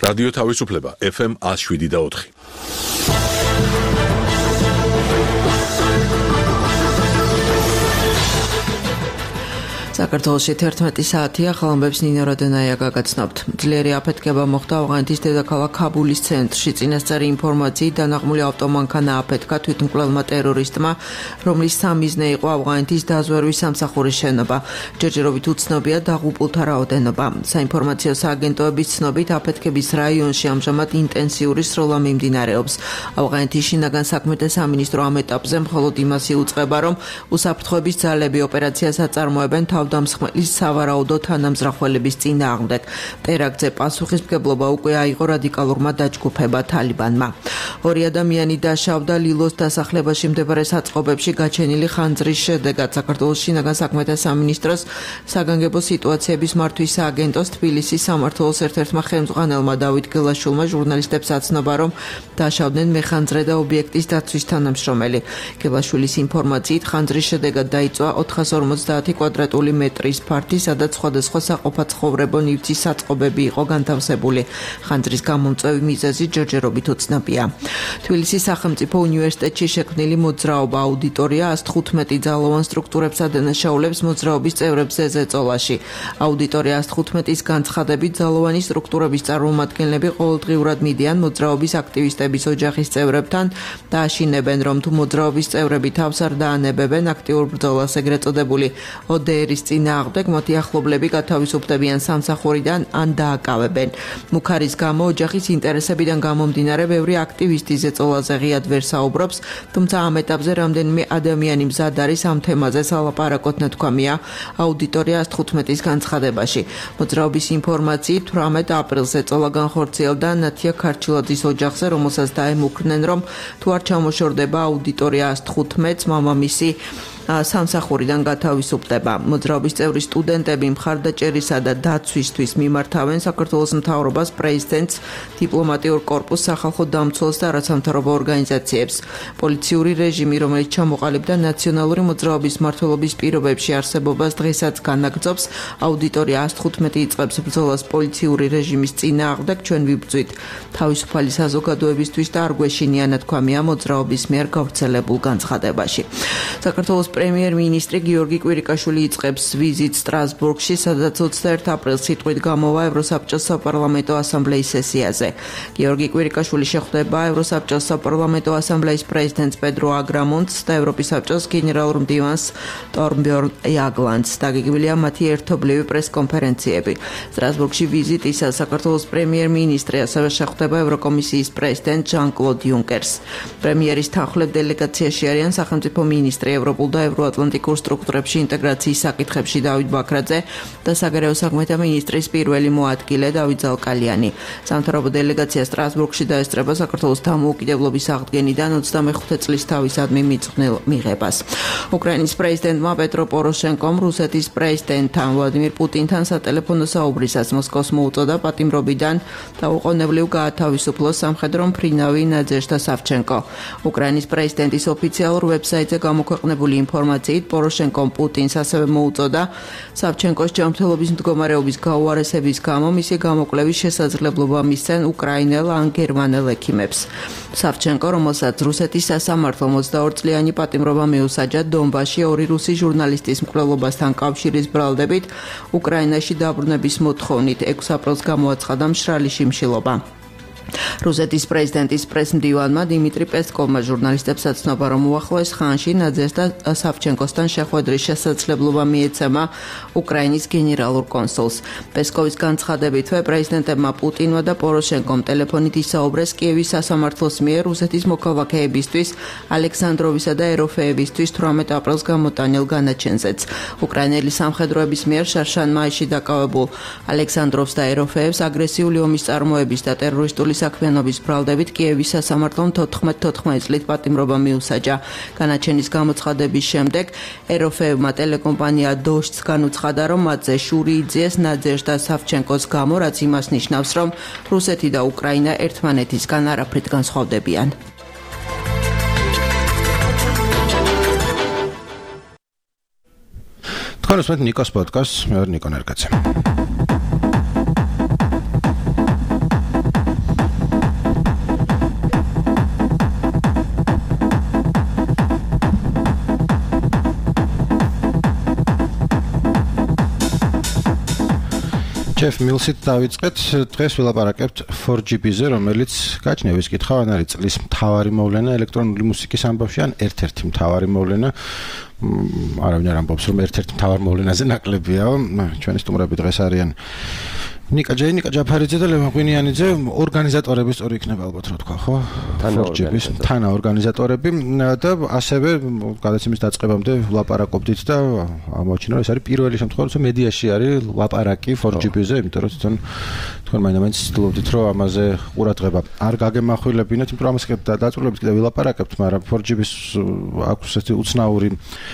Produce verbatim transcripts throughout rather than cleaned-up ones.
რადიო თავისუფლება ეფ ემ one oh seven და four. საქართველოში თერთმეტი საათია, ხალხებს ნინო როდენაია გაგაცნობთ. ძლიერი აფეთქება მოხდა ავღანეთის დედაქალაქ ქაბულის ცენტრში. წინასწარი ინფორმაციით დანაღმული ავტომანქანა აფეთქა თვითმკვლელმა ტერორისტმა, რომლის სამიზნე იყო ავღანეთის დაზვერვის სამსახურის შენობა. ჯერჯერობით უცნობია დაღუპულთა რაოდენობა. საინფორმაციო სააგენტოების ცნობით აფეთქების რაიონში ამჟამად ინტენსიური სროლა მიმდინარეობს. ავღანეთის შინაგან საქმეთა სამინისტრო ამ ეტაპზე მხოლოდ იმას იუწყება, რომ უსაფრთხოების ძალები ოპერაციას აწარმოებენ თავდამსხმელის სავარაუდო თანამზრახველების წინააღმდეგ. ტერაქტზე პასუხისმგებლობა უკვე აიღო რადიკალურმა დაჯგუფება თალიბანმა. ორი ადამიანი დაშავდა ლილოს დასახლებაში მდებარე საწყობებში გაჩენილი ხანძრის შედეგად. საქართველოს შინაგან საქმეთა სამინისტროს საგანგებო სიტუაციების მართვის სააგენტოს თბილისის სამმართველოს ერთ-ერთმა ხელმძღვანელმა დავით გელაშვილმა ჟურნალისტებს აცნობა, რომ დაშავდნენ მეხანძრე და ობიექტის დაცვის თანამშრომელი. გელაშვილის ინფორმაციით ხანძრის შედეგად დაიწვა ოთხას ორმოცდაათი კვადრატული მეტრის ფართი, სადაც სხვადასხვა საყოფაცხოვრებო ნივთის საწყობები იყო განთავსებული. ხანძრის გამომწვევი მიზეზი ჯერჯერობით უცნობია. თბილისის სახელმწიფო უნივერსიტეტში შექმნილი მოძრაობა აუდიტორია one hundred fifteen ძალოვან სტრუქტურებსა დანაშაულებს მოძრაობის წევრებს ზეწოლაში. აუდიტორია one hundred fifteen-ის განცხადებით ძალოვანი სტრუქტურების წარმომადგენლები ყოველდღიურად მიდიან მოძრაობის აქტივისტების ოჯახის წევრებთან და აშინებენ, რომ თუ მოძრაობის წევრები თავს არ დაანებებენ აქტიურ ბრძოლას, ეგრეთ წოდებული O D R-ის წინააღმდეგ, მათი ახლობლები გათავისუფლებიან სამსახურიდან ან დააკავებენ. მუქარის გამო ოჯახის ინტერესებიდან გამომდინარე ბევრი აქტივისტი ზეწოლაზე ღიად ვერ საუბრობს, თუმცა ამ ეტაპზე რამდენიმე ადამიანი მზად არის ამ თემაზე სალაპარაკოთ, ნათქვამია აუდიტორია one hundred fifteen-ის განცხადებაში. მოძრაობის ინფორმაციით თვრამეტ აპრილს ზეწოლა განხორციელდა ნათია ქარჩილაძის ოჯახზე, რომელსაც დაემუქრნენ, რომ თუ არ ჩამოშორდება აუდიტორია one hundred fifteen-ს, მამამისი სამსახურიდან გათავისუფლდება. მოძრაობის წევრი სტუდენტები მხარდაჭერისა და დაცვისთვის მიმართავენ საქართველოს მთავრობას, პრეზიდენტს, დიპლომატიურ კორპუსს, სახალხო დამცველს და არასამთავრობო ორგანიზაციებს. პოლიციური რეჟიმი, რომელიც ჩამოყალიბდა ნაციონალური მოძრაობის მმართველობის პირობებში არსებობას, დღესაც განაგრძობს. აუდიტორია one hundred fifteen იწყებს ბრძოლას პოლიციური რეჟიმის წინააღმდეგ. ჩვენ ვიბრძვით თავისუფალი საზოგადოებისთვის და არ გვეშინია, ნათქვამია მოძრაობის მიერ გავრცელებულ განცხადებაში. საქართველოს პრემიერ-მინისტრი გიორგი კვირიკაშვილი იწყებს ვიზიტს სტრასბურგში, სადაც ოცდაერთი აპრილს სიტყვით გამოვა ევროსაბჭოს საპარლამენტო ასამბლეის სესიაზე. გიორგი კვირიკაშვილი შეხვდება ევროსაბჭოს საპარლამენტო ასამბლეის პრეზიდენტს პედრო აგრამონტს და ევროპის საბჭოს გენერალურ მდივანს ტორმბიორნ იაგლანდს. დაგეგმილია მათი ერთობლივი პრესკონფერენციები. სტრასბურგში ვიზიტისას საქართველოს პრემიერ-მინისტრი ასევე შეხვდება ევროკომისიის პრეზიდენტ ჟან-კლოდ იუნკერს. პრემიერის თანხმლებ დელეგაციაში არიან სახელმწიფო მინისტრი ევროპულ და ევროატლანტიკურ სტრუქტურებში ინტეგრაციის საკითხებში დავით ბაქრაძე და საგარეო საქმეთა მინისტრის პირველი მოადგილე დავით ზალკალიანი. სამთავრობო დელეგაცია სტრასბურგში დაესწრება საქართველოს დამოუკიდებლობის აღდგენიდან ოცდამეხუთე წლის თავისადმი მიძღვნილ მიღებას. უკრაინის პრეზიდენტმა პეტრო პოროშენკომ რუსეთის პრეზიდენტთან ვლადიმირ პუტინთან სატელეფონო საუბრისას მოსკოვს მოუწოდა პატიმრობიდან დაუყოვნებლივ გაათავისუფლოს სამხედრო მფრინავი ნადეჟდა სავჩენკო. უკრაინის პრეზიდენტის ოფიციალურ ვებსაიტზე გამოქვეყნებული ინფორმაციით პოროშენკომ პუტინს ასევე მოუწოდა სავჩენკოს ჯანმრთელობის მდგომარეობის გაუარესების გამო მისი გამოკვლევის შესაძლებლობა მისცენ უკრაინელ ან გერმანელ ექიმებს. სავჩენკო, რომელსაც რუსეთის სასამართლომ ოცდაორ წლიანი პატიმრობა მიუსაჯა დონბასში ორი რუსი ჟურნალისტის მკვლელობასთან კავშირის ბრალდებით, უკრაინაში დაბრუნების მოთხოვნით ექვსი აპრილს გამოაცხადა მშრალი შიმშილობა. რუსეთის პრეზიდენტის პრესმდივანმა დიმიტრი პესკოვმა ჟურნალისტებს აცნობა, რომ უახლოეს ხანში ნადეჟდა სავჩენკოსთან შეხვედრის შესაძლებლობა მიეცემა უკრაინის გენერალურ კონსულს. პესკოვის განცხადებითვე პრეზიდენტებმა პუტინმა და პოროშენკომ ტელეფონით ისაუბრეს კიევის სასამართლოს მიერ რუსეთის მოქალაქეებისთვის, ალექსანდროვისა და ეროფეებისთვის თვრამეტ აპრილს გამოტანილ განაჩენზეც. უკრაინელი სამხედროების მიერ შარშან-მაისში დაკავებულ ალექსანდროვს და ეროფეებს აგრესიული ომის წარმოების და ტერორისტული საქმიანობის ბრალდებით კიევის სასამართლომ თოთხმეტ თოთხმეტი წლით პატიმრობა მიუსაჯა. განაჩენის გამოცხადების შემდეგ ეროფეებმა ტელეკომპანია დოშტს განუცხადა, რომ მათზე შური იძიეს ნადეჟდა სავჩენკოს გამო, რაც იმას ნიშნავს, რომ რუსეთი და უკრაინა ერთმანეთისგან არაფრით განსხვავდებიან. თქვენ უსმენთ ნიკოს პოდკასტს, მე ვარ ნიკო ნერგაძე. Jeff Mills-ით დავიწყეთ. დღეს ვილაპარაკებთ four G B-ზე, რომელიც გაჩნევის კითხვა ან არის წლის მთავარი მოვლენა ელექტრონული მუსიკის ამბავში, ან ერთ-ერთი მთავარი მოვლენა. არავინ არ ამბობს, რომ ერთ-ერთი მთავარ მოვლენაზე ნაკლებია. ჩვენი სტუმრები დღეს არიან ნიკა ჯეი, ნიკა ჯაფარიძე და ლევან ღვინიანიძე, ორგანიზატორების სწორი იქნება ალბათ რა თქვა, ხო? four G B-ის თანა ორგანიზატორები და ასევე გადაცემის დაწყებამდე ვლაპარაკობდით და ამოჩინა, რომ ეს არის პირველი შემთხვევა, რომ მედიაში არის ლაპარაკი four G B-ზე, იმიტომ რომ თვითონ თქვენ მაინც ცდილობდით, რომ ამაზე ყურადღება არ გაგემახვილებინეთ, იმიტომ რომ ამას დაწვრილებით კიდევ ვილაპარაკებთ, მაგრამ four G B-ის აქვს ესეთი უცნაური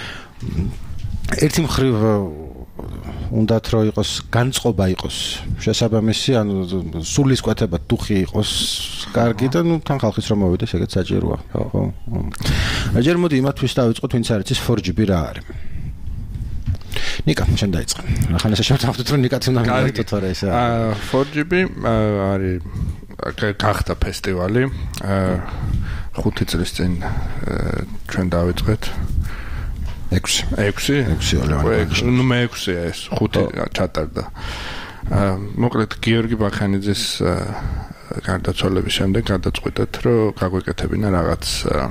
ერთი მხრივ უნდათ რომ იყოს განწყობა იყოს შესაბამისი, ანუ სულისკვეთება დუხი იყოს კარგი და ნუ თან ხალხის რომ მოვიდეს, ეგეც საჭიროა, ხო? ჯერ მოდი იმათთვის დავიწყოთ, ვინც არ იცის four G B რა არის. ნიკა, შენ დაიწყე. ახლა ესე შევთავაზოთ, რომ ნიკაც უნდა მივიდეთ თორე ეს. აა four G B არის გახდა ფესტივალი. აა ხუთი წლის წინ ჩვენ დავიწყეთ. ექვსი ექვსი ექვსი ლევან. ნუ მე ექვსია ეს, ხუთი ჩატარდა. აა მოკლედ გიორგი ბახანიძის გარდაცვალების შემდეგ გადაწყვიტეთ, რომ გაგვეკეთებინა რაღაც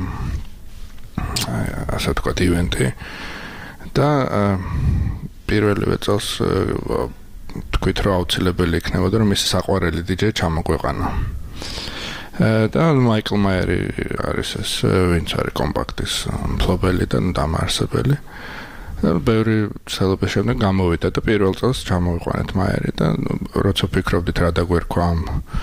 ასე ვთქვათ ივენთი და პირველივე წელს თქვით, რომ აუცილებელი იქნებოდა, რომ მისი საყვარელი დიჯეი ჩამოგვეყანა. და მაიკლ მაიერი არის ეს, ვინც არის კომპაქტის მფლობელი და დამაარსებელი. ბევრი ცელობის შემდეგ გამოვიდა და პირველ წელს ჩამოვიყვანეთ მაიერი და როცა ვფიქრობდით რა დაგვერქვა ამ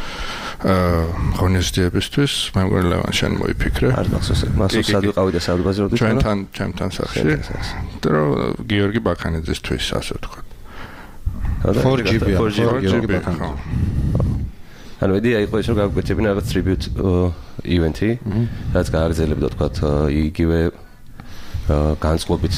ღონისძიებისთვის, მე მგონი ლევან შენ მოიფიქრე. არ მახსოვს, მასოს სად ვიყავი და სად ვაზრობდით? ჩვენთან, ჩემთან სახში. და რომ გიორგი ბაქანიძისთვის ასე ვთქვათ. four G B, four G B. ანუ იდეა იყო ის, რომ გავკვეთებინა რაღაც tribute event-ი, რაც გააგრძელებდა თქვათ იგივე განწყობით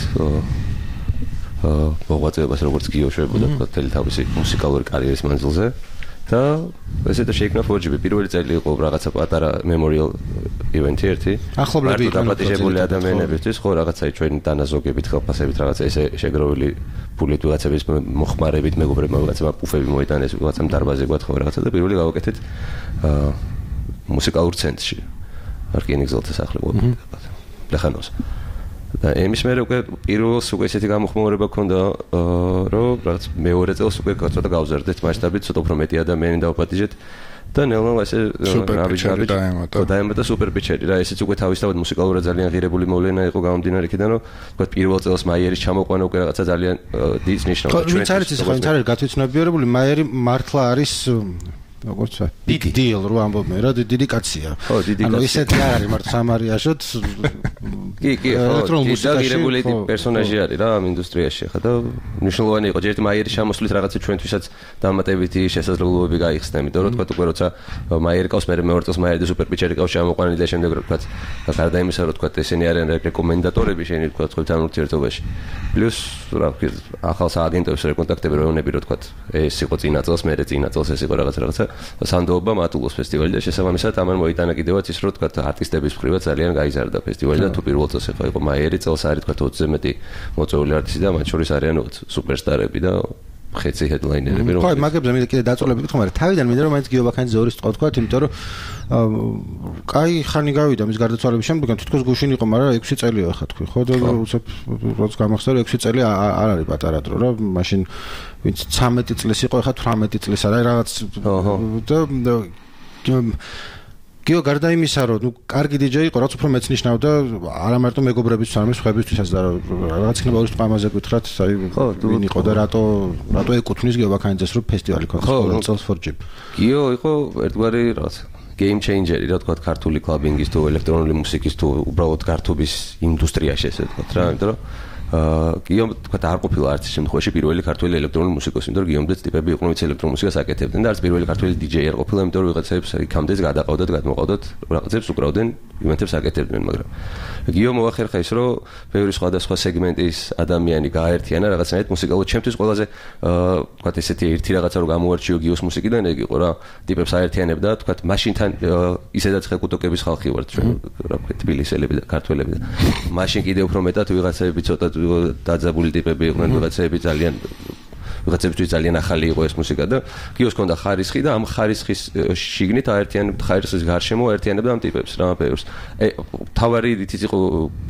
მოღვაწეობას, როგორც გიო შვებოდა თქვათ თელი თავისი მუსიკალური კარიერის მანძილზე და ესეც შეიქმნა four G B. პირველი წელი იყო რაღაცა პატარა memorial event-ი ერთი. ახლობლები იყვნენ დაპატიჟებული ადამიანებისთვის, ხო, რაღაცა ჩვენი დანაზოგებით, ხელფასებით, რაღაცა ესე შეგროვილი ფულით ვიღაცების მოხმარებით, მეგობრებმა ვიღაცამ პუფები მოიტანეს, ვიღაცამ დარბაზი გვათხო რაღაცა და პირველი გავაკეთეთ აა მუსიკალურ ცენტრში. არკინიგზელთა სახლი ყოფილა. ლეხანოს. და იმის მერე უკვე პირველს უკვე ესეთი გამოხმაურება ქონდა, რომ რაღაც მეორე წელს უკვე ცოტა გავზარდეთ მასშტაბით, ცოტა უფრო მეტი ადამიანი დავაპატიჟეთ და ნელ-ნელა ესე რავიჯარი დაემატა. დაემატა სუპერ პიჩერი რა, ესეც უკვე თავისთავად მუსიკალურად ძალიან ღირებული მოვლენა იყო გამომდინარე იქიდან, რომ თქვა პირველ წელს მაიერის ჩამოყვანა უკვე რაღაცა ძალიან დიდ ნიშნავს. ჩვენც არის ის, ხო, არის გათვითცნობიერებული, მაიერი მართლა არის როგორც ვთქვა, big deal რო ამბობენ რა, დიდი კაცია. ანუ ისეთი არ არის მარტო სამარიაშოთ. კი, კი, ხო, ღირებული პერსონაჟი არის რა ამ ინდუსტრიაში ხა და მნიშვნელოვანი იყო ჯერ მაიერის ჩამოსვლით რაღაცა ჩვენთვისაც დამატებითი შესაძლებლობები გაიხსნა, იმიტომ რომ თქვა უკვე როცა მაიერი ყავს, მე მეორე წელს მაიერი და სუპერ პიჩერი ყავს ჩამოყვანილი და შემდეგ თქვა გარდა იმისა, რომ თქვა ესენი არიან რეკომენდატორები შენი თქვა თქვენთან ურთიერთობაში. პლუს რა ვქი, ახალ სააგენტოებს რეკონტაქტები როუნები რო თქვა ეს იყო წინა წელს, მე წინა წელს ეს იყო რაღაცა რაღაცა სანდოობა მატულოს ფესტივალი და შესაბამისად ამან მოიტანა კიდევაც ის, რომ თქვა არტისტების მხრივაც ძალიან გაიზარდა ფესტივალი და თუ პირველ წელს ეხა იყო მაიერი, წელს არის თქვა ოცზე მეტი მოწვეული არტისტი და მათ შორის არიან სუპერსტარები და ხეცი ჰედლაინერები რომ ხო, მაგებზე მე კიდე დაწოლები გითხო, მაგრამ თავიდან მინდა რომ მაინც გიო ბაქანიძე ორი სიტყვა თქვა, იმიტომ რომ კაი ხანი გავიდა მის გარდაცვალების შემდეგ, თითქოს გუშინ იყო, მაგრამ ექვსი წელია ხა თქვი, ხო და უცებ როც გამახსოვდა რომ ექვსი წელი არ არის პატარა დრო რა, მაშინ ვინც ცამეტი წლის იყო, ხა თვრამეტი წლის არა რაღაც და გიო გარდა იმისა, რომ ნუ კარგი დიჯეი იყო, რაც უფრო მეცნიშნავდა არა მარტო მეგობრებისთვის, არამედ სხვებისთვისაც და რაღაც იქნება ორი სპამაზე გითხრათ, აი ვინ იყო და რატო რატო ეკუთვნის გიო ბაქანიძეს, რომ ფესტივალი ქონდეს ყოველ წელს four G B. გიო იყო ერთგვარი რაღაც game changer-ი, რა თქვა ქართული კლაბინგის თუ ელექტრონული მუსიკის თუ უბრალოდ გართობის ინდუსტრიაში ესე თქვა რა, იმიტომ რომ აა გიო თქვა არ ყოფილა არც შემთხვევაში პირველი ქართული ელექტრონული მუსიკოსი, იმიტომ რომ გიომდეც ტიპები იყვნენ, ვინც ელექტრონულ მუსიკას აკეთებდნენ და არც პირველი ქართული დიჯეი არ ყოფილა, იმიტომ რომ ვიღაცებს იქამდეც გადაყავდათ, გადმოყავდათ, რაღაცებს უკრავდნენ, ივენთებს აკეთებდნენ, მაგრამ გიო მოახერხა ის, რომ ბევრი სხვადასხვა სეგმენტის ადამიანი გააერთიანა რაღაცნაირად მუსიკალურად. ჩემთვის ყველაზე აა თქვა ესეთი ერთი რაღაცა რომ გამოარჩიო გიოს მუსიკიდან, ეგ იყო რა, ტიპებს აერთიანებდა, თქვა მაშინთან ისედაც ხეკუტოკების ხალხი ვართ ჩვენ, რა ვქო, თბილისელები და ქართველები და მაშინ კიდე უფრო მეტად ვიღაცები ცოტა დაძაბული ტიპები იყვნენ, ვიღაცები ძალიან ვიღაცებისთვის ძალიან ახალი იყო ეს მუსიკა და გიოს ქონდა ხარისხი და ამ ხარისხის შიგნით აერთიანებდა ხარისხის გარშემო აერთიანებდა ამ ტიპებს რა ბევრს. ე თავარი ითიც იყო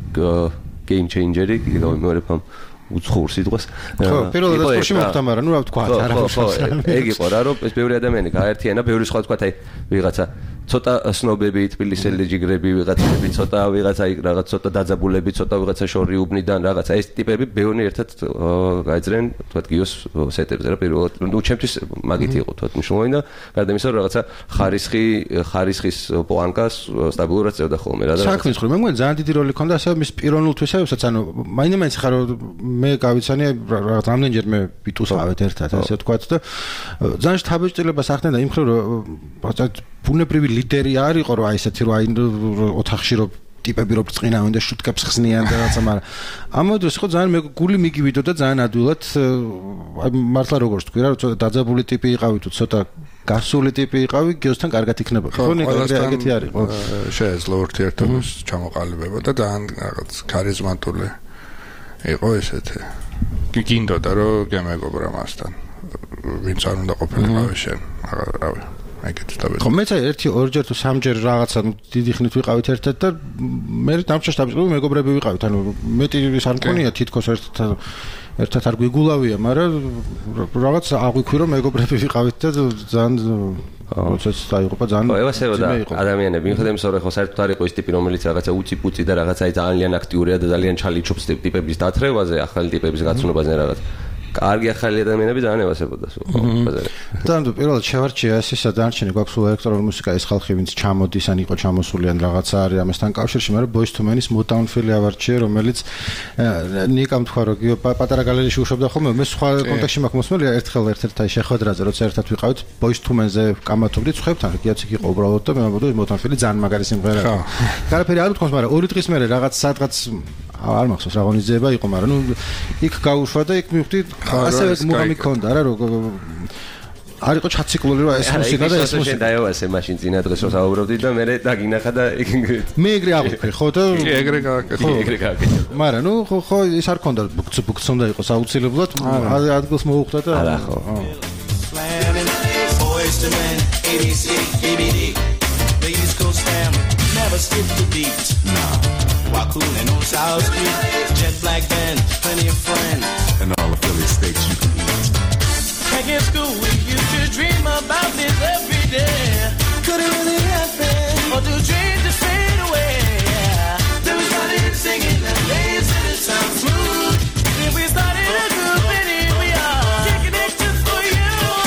game changer-ი, გამიმეორებ ამ უცხოურ სიტყვას. ხო, პირველად სპორტში მოხდა, მაგრამ ნუ რა ვთქვა, არა ხო, ეგ იყო რა, რომ ეს ბევრი ადამიანი გააერთიანა, ბევრი სხვა თქვა, აი, ვიღაცა ცოტა სნობები, თბილისელი ჯიგრები, ვიღაცები, ცოტა ვიღაცა იქ რაღაც ცოტა დაძაბულები, ცოტა ვიღაცა შორი უბნიდან, რაღაცა ეს ტიპები ბევრი ერთად გაიძრენ, თქვა გიოს სეტებზე რა, პირველად, ნუ ჩემთვის მაგითი იყო, თქვა მნიშვნელოვანი და გარდა იმისა, რომ რაღაცა ხარისხი, ხარისხის პლანკას სტაბილურად წევდა ხოლმე რა და საქმის ხრი, მე მგონი ძალიან დიდი როლი ჰქონდა ასე მის პიროვნულთვისაც, ანუ მაინც ხარ მე გავიცანი რაღაც რამდენჯერმე ვიტუსავეთ ერთად ასე ვთქვათ და ძალიან შთაბეჭდილებას ახდენ და იმ ხრი რომ ბუნებრივი ლიდერი არ იყო რომ აი ესეთი რომ აი ოთახში რომ ტიპები რო ბრწყინავენ და შუტკებს ხსნიან და რაღაცა მაგრამ ამავდროულად ხო ძალიან მე გული მიგივიდო და ძალიან ადვილად აი მართლა როგორც თქვი რა ცოტა დაძაბული ტიპი იყავი თუ ცოტა გასული ტიპი იყავი გიოსთან კარგად იქნება ხო ეგეთი არის ხო შეეძლო ურთიერთობის ჩამოყალიბება და ძალიან რაღაც ქარიზმატული იყო ესეთი გინდოდა რომ გემეგობრა მასთან ვინც არ უნდა ყოფილიყავი შენ რავი ხო მეც ერთი ორჯერ თუ სამჯერ რაღაცა დიდი ხნით ვიყავით ერთად და მე დამჭერს დავიწყო მეგობრები ვიყავით ანუ მეტი ის არ მქონია თითქოს ერთად ერთად არ გვიგულავია მაგრამ რაღაც აღვიქვი რომ მეგობრები ვიყავით და ძალიან პროცესი დაიღუპა ძალიან ხო ევასეო და ადამიანები მიხედავთ იმის რომ ხო საერთოდ არ იყო ის ტიპი რომელიც რაღაცა უცი-პუცი და რაღაცა ძალიან აქტიურია და ძალიან ჩალიჩობს ტიპების დათრევაზე ახალი ტიპების გაცნობაზე რაღაც კარგი ახალი ადამიანები ძალიან ევასებოდა სულ ბაზარი. და პირველად შევარჩია ეს ისა დარჩენი გვაქვს სულ ელექტრონული მუსიკა ეს ხალხი ვინც ჩამოდის ან იყო ჩამოსული ან რაღაცა არის ამასთან კავშირში, მაგრამ Boyz two Men-ის Motown Philly ავარჩიე, რომელიც ნიკამ თქვა რომ პატარა გალერეაში უშვებდა ხოლმე, მე სხვა კონტექსტში მაქვს მოსმული ერთხელ ერთ-ერთ აი შეხვედრაზე, როცა ერთად ვიყავით Boyz two Men-ზე კამათობდით ხვებთან, გიაც იქ იყო უბრალოდ და მე მგონი Motown Philly ძალიან მაგარი სიმღერა. ხო. გარაფერი არ უთქვამს, მაგრამ ორი დღის მერე რაღაც სადღაც არ მახსოვს რა ღონისძიება იყო, მაგრამ ნუ იქ გავუშვა და იქ მივხვდი ასევე მუღამი ქონდა რა რომ არ იყო ჩაციკლული რა ეს მუსიკა და ეს მუსიკა დაევასე მაშინ წინა დღეს რომ საუბრობდი და მე დაგინახა და მე ეგრე აღვიქვი ხო და ეგრე გააკეთე ეგრე გააკეთე მაგრამ ნუ ხო ხო ის არ ქონდა ბუქს უნდა იყოს აუცილებლად ადგილს მოუხდა და არა ხო never skip the beat nah while cooling on South Street jet black band plenty of friends and all the Philly steaks you can eat back in school we used to dream about this every day could it really happen or do dreams just fade away yeah then we started singing and days in the sound smooth then we started a group and here we are kicking it just for you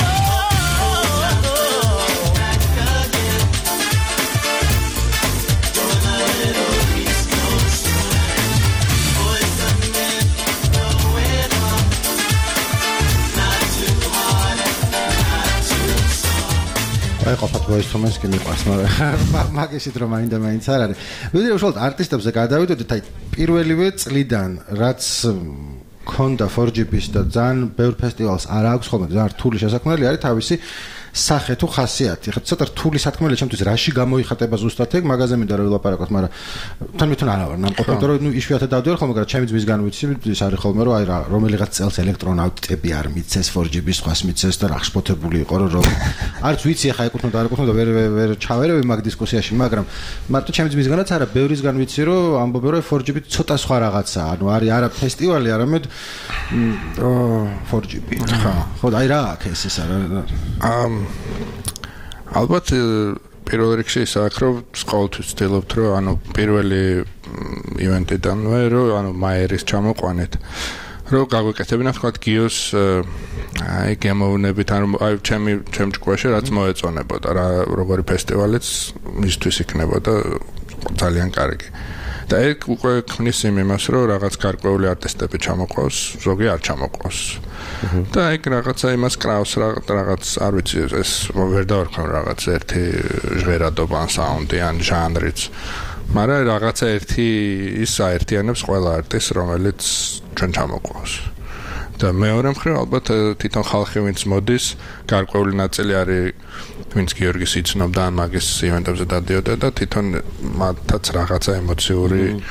აი ყოფათ Boyz two Men-ს კი მიყვარს, მაგრამ მაგისით რომ აინდა მაინც არ არის. ვიდრე უშუალოდ არტისტებზე გადავიდოდით, აი პირველივე წლიდან რაც ქონდა four G B-ს და ძალიან ბევრ ფესტივალს არ აქვს ხოლმე, ძალიან რთული შესაქმნელი არის თავისი სახე თუ ხასიათი. ხა ცოტა რთული სათქმელია ჩემთვის რაში გამოიხატება ზუსტად ეგ მაგაზე მინდა რომ ვილაპარაკოთ, მაგრამ თან მithun არა ვარ ნამყოფი, რომ ნუ იშვიათად დავდივარ ხოლმე, მაგრამ ჩემი ძმისგან ვიცი ის არის ხოლმე რომ აი რა რომელიღაც წელს ელექტრონავტები არ მიცეს four G B-ს ხვას მიცეს და რა ხშპოთებული იყო რომ არც ვიცი ახლა ეკუთვნოდა არ ეკუთვნოდა ვერ ვერ ჩავერევი მაგ დისკუსიაში, მაგრამ მარტო ჩემი ძმისგანაც არა ბევრისგან ვიცი რომ ამბობენ რომ four G B ცოტა სხვა რაღაცაა, ანუ არის არა ფესტივალი, არამედ four G B. ხო, ხო, აი რა აქ ეს ისა რა. ამ ალბათ პირველ რიგში ის აქ რომ ყოველთვის ვცდილობთ რომ ანუ პირველი ივენტიდანვე რომ ანუ მაერის ჩამოყვანეთ რომ გაგვეკეთებინა თქვა გიოს აი გემოვნებით ანუ აი ჩემი ჩემ ჭკვაში რაც მოეწონებოდა რა როგორი ფესტივალიც მისთვის იქნებოდა ძალიან კარგი და ეგ უკვე ქმნის იმას რომ რაღაც გარკვეული არტისტები ჩამოყავს ზოგი არ ჩამოყავს და ეგ რაღაცა იმას კრავს რაღაც არ ვიცი ეს ვერ დავარქვენ რაღაც ერთი ჟღერადობა ან საუნდი ან ჟანრიც მაგრამ რაღაცა ერთი ის აერთიანებს ყველა არტისტს რომელიც ჩვენ ჩამოყავს და მეორე მხრივ ალბათ თვითონ ხალხი ვინც მოდის გარკვეული ნაწილი არის ვინც გიორგის იცნობდა ან მაგის ივენტებზე დადიოდა და თვითონ მათაც რაღაცა ემოციური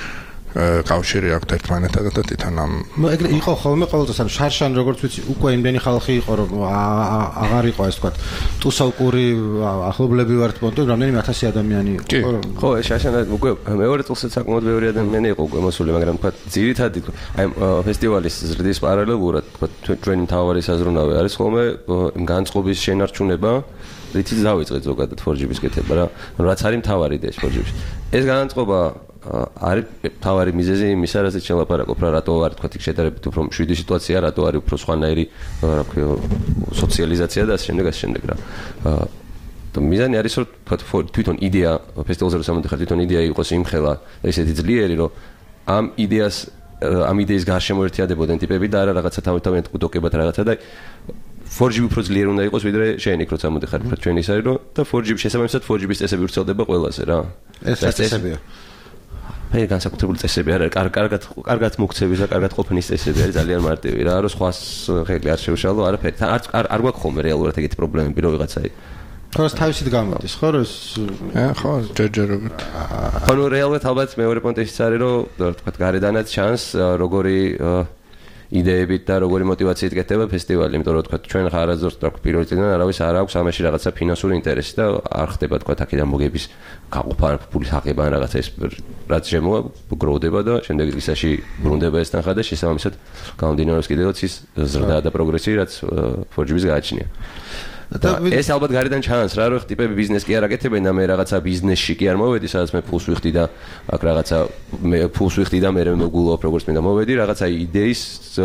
კავშირი აქვს ერთმანეთთან და თვითონ ამ ნუ ეგრე იყო ხოლმე ყოველთვის ანუ შარშან როგორც ვიცი უკვე იმდენი ხალხი იყო რომ აღარ იყო ეს თქვა ტუსალკური ახლობლები ვართ პონტო რამდენიმე ათასი ადამიანი იყო ხო შარშან უკვე მეორე წელსაც საკმაოდ ბევრი ადამიანი იყო უკვე მოსული მაგრამ თქვა ძირითადად აი ფესტივალის ზრდის პარალელურად თქვა ჩვენი მთავარი საზრუნავი არის ხოლმე განწყობის შენარჩუნება რითიც დავიწყეთ ზოგადად four G-ის კეთება რა რაც არის მთავარი იდეა four G-ის ეს განწყობა არის თავარი მიზეზი იმისა, რასაც შელაპარაკობ რა რატო არის თქვა იქ შედარებით უფრო მშვიდი სიტუაცია, რატო არის უფრო სხვანაირი რა ქვია სოციალიზაცია და ასე შემდეგ ასე შემდეგ რა. და მიზანი არის რომ თქვა თვითონ იდეა ფესტივალზე რომ სამოდიხარ თვითონ იდეა იყოს იმხელა ესეთი ძლიერი რომ ამ იდეას ამ იდეის გარშემო ერთიადებოდნენ ტიპები და არა რაღაცა თავით-თავად უტოკებად რაღაცა და four G უფრო ძლიერი უნდა იყოს ვიდრე შენ იქ როცა მოდიხარ რა ჩვენ ის არის რომ და four G შესაბამისად four G-ის წესები ვრცელდება ყველაზე რა. ეს წესებია მე განსაკუთრებული წესები არა, კარგად კარგად მოქცევის და კარგად ყოფნის წესები არის ძალიან მარტივი რა, რომ სხვას ხელი არ შევშალო, არაფერი. არ არ გვაქვს ხოლმე რეალურად ეგეთი პრობლემები, რომ ვიღაცაი. ხო, ეს თავისით გამოდის, ხო, რომ ეს ხო, ჯერჯერობით. ხო, ნუ რეალურად ალბათ მეორე პონტიც არის, რომ თქვა გარედანაც ჩანს როგორი იდეებით და როგორი მოტივაციით კეთდება ფესტივალი, იმიტომ რომ თქვა ჩვენ ხარაზორს და პირველ წლიდან არავის არ აქვს ამაში რაღაცა ფინანსური ინტერესი და არ ხდება თქვა აქედან მოგების გაყოფა ფულის აღება ან რაღაცა ეს რაც შემოა გროვდება და შემდეგ ისაში ბრუნდება ეს თანხა და შესაბამისად გამომდინარეობს კიდევაც ის ზრდა და პროგრესი რაც four G-ის გააჩნია. და ეს ალბათ გარედან ჩანს რა რომ ტიპები ბიზნეს კი არ აკეთებენ და მე რაღაცა ბიზნესში კი არ მოვედი სადაც მე ფულს ვიხდი და აქ რაღაცა მე ფულს ვიხდი და მე მეგულობ როგორც მინდა მოვედი რაღაცა იდეის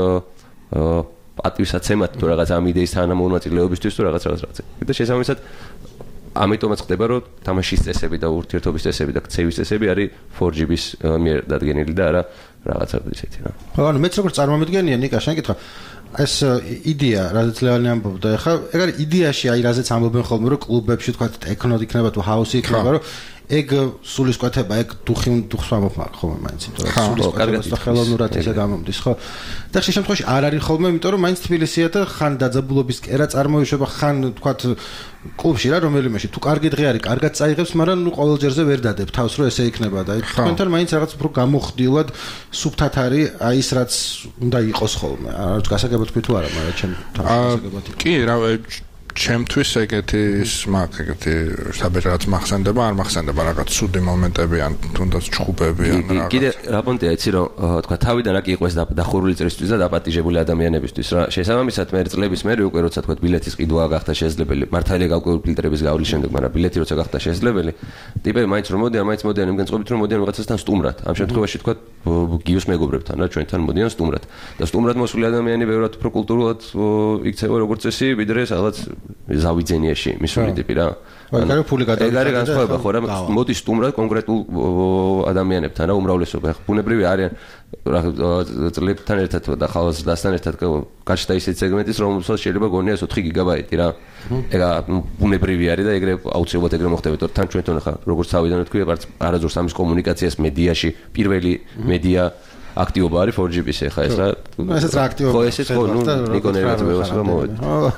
პატივსაცემად თუ რაღაც ამ იდეის თანამონაწილეობისთვის თუ რაღაც რაღაც რაღაცა და შესაბამისად ამიტომაც ხდება რომ თამაშის წესები და ურთიერთობის წესები და ქცევის წესები არის four G-ის მიერ დადგენილი და არა რაღაცა ისეთი რა. ხო ანუ მეც როგორც წარმომედგენია ნიკა შენ კითხა ეს იდეა რაზეც ლევანი ამბობდა ეხლა ეგ არის იდეაში აი რაზეც ამბობენ ხოლმე რომ კლუბებში თქვა ტექნო იქნება თუ ჰაუსი იქნება რომ ეგ სულის კვეთება ეგ დუხი დუხს ამოფარ ხოლმე მაინც იმიტომ რომ სულის კვეთება და ხელოვნურად ისე გამომდის ხო და ხშირ შემთხვევაში არ არის ხოლმე იმიტომ რომ მაინც თბილისია და ხან დაძაბულობის კერა წარმოიშვება ხან თქვა კლუბში რა რომელიმეში თუ კარგი დღე არის კარგად წაიღებს მაგრამ ნუ ყოველ ჯერზე ვერ დადებ თავს რომ ესე იქნება და თქვენთან მაინც რაღაც უფრო გამოხდილად სუბთად არის აი ის რაც უნდა იყოს ხოლმე არ გასაგებად თქვი თუ არა მაგრამ ჩემ თავს კი რა ჩემთვის ეგეთი მაგ ეგეთი საბეჭდად მახსენდება არ მახსენდება რაღაც ცუდი მომენტები ან თუნდაც ჩხუბები ან რაღაც კიდე რა პონტია იცი რომ თქვა თავიდან აქ იყოს დახურული წრისთვის და დაპატიჟებული ადამიანებისთვის რა შესაბამისად მე წლების მერე უკვე როცა თქვა ბილეთის ყიდვა გახდა შესაძლებელი მართალია გავკვირ ფილტრების გავლის შემდეგ მაგრამ ბილეთი როცა გახდა შესაძლებელი ტიპები მაინც რომ მოდიან მაინც მოდიან იმ განწყობით რომ მოდიან რაღაცასთან სტუმრად ამ შემთხვევაში თქვა გიოს მეგობრებთან რა ჩვენთან მოდიან სტუმრად და სტუმრად მოსული ადამიანი ბევრად უფრო კულტურულად იქცევა როგორც წესი ვიდრე სადაც ზავიძენიაში მისული ტიპი რა. ანუ ფული გადაიღება. ეგ არის განსხვავება ხო რა მოდის სტუმრად კონკრეტულ ადამიანებთან რა უმრავლესობა ხო ბუნებრივი არიან რა წლებთან ერთად და ხალხასთან ერთად გაჩნდა ისეთი სეგმენტის რომელსაც შეიძლება გონიას ოთხი გიგაბაიტი რა. ეგა ბუნებრივი არის და ეგრე აუცილებლად ეგრე მოხდება იმიტომ თან ჩვენთან ხა როგორც თავიდან თქვი არაძორს ამის კომუნიკაციას მედიაში პირველი მედია აქტიობა არის four G-ის ახლა ეს რა. ესეც რა აქტიობა. ხო ესეც ხო ნუ ნიკონერაც მევასება მოვედი.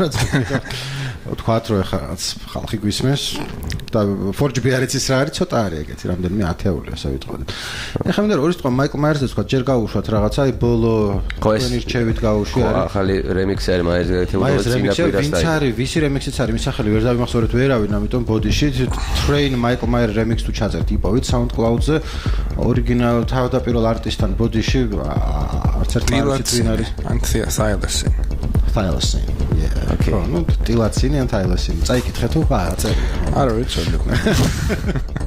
თქვათ რომ ახლა ხალხი გვისმენს და four G არის ის რა არის ცოტა არის ეგეთი რამდენიმე ათეული ასე ვიტყოდეთ. ეხლა მინდა რომ ორი სიტყვა მაიკლ მაიერზე თქვა ჯერ გაუშვათ რაღაცა აი ბოლო თქვენი რჩევით გაუშვი არის. ახალი რემიქსი არის მაიერზე ეგეთი წინაპირასთან. ვინც არის ვისი რემიქსიც არის მის სახელი ვერ დავიმახსოვრეთ ვერავინ ამიტომ ბოდიში train michael mayer remix თუ ჩაწერთ იპოვით soundcloud-ზე ორიგინალ თავდაპირველ არტისტთან ბოდიში არც ერთ მარცით ვინ არის ანთია საილასი საილასი yeah okay ну ტილაცინი ან თაილასინი წაიკითხე თუ არა წერი არა ვიცოდი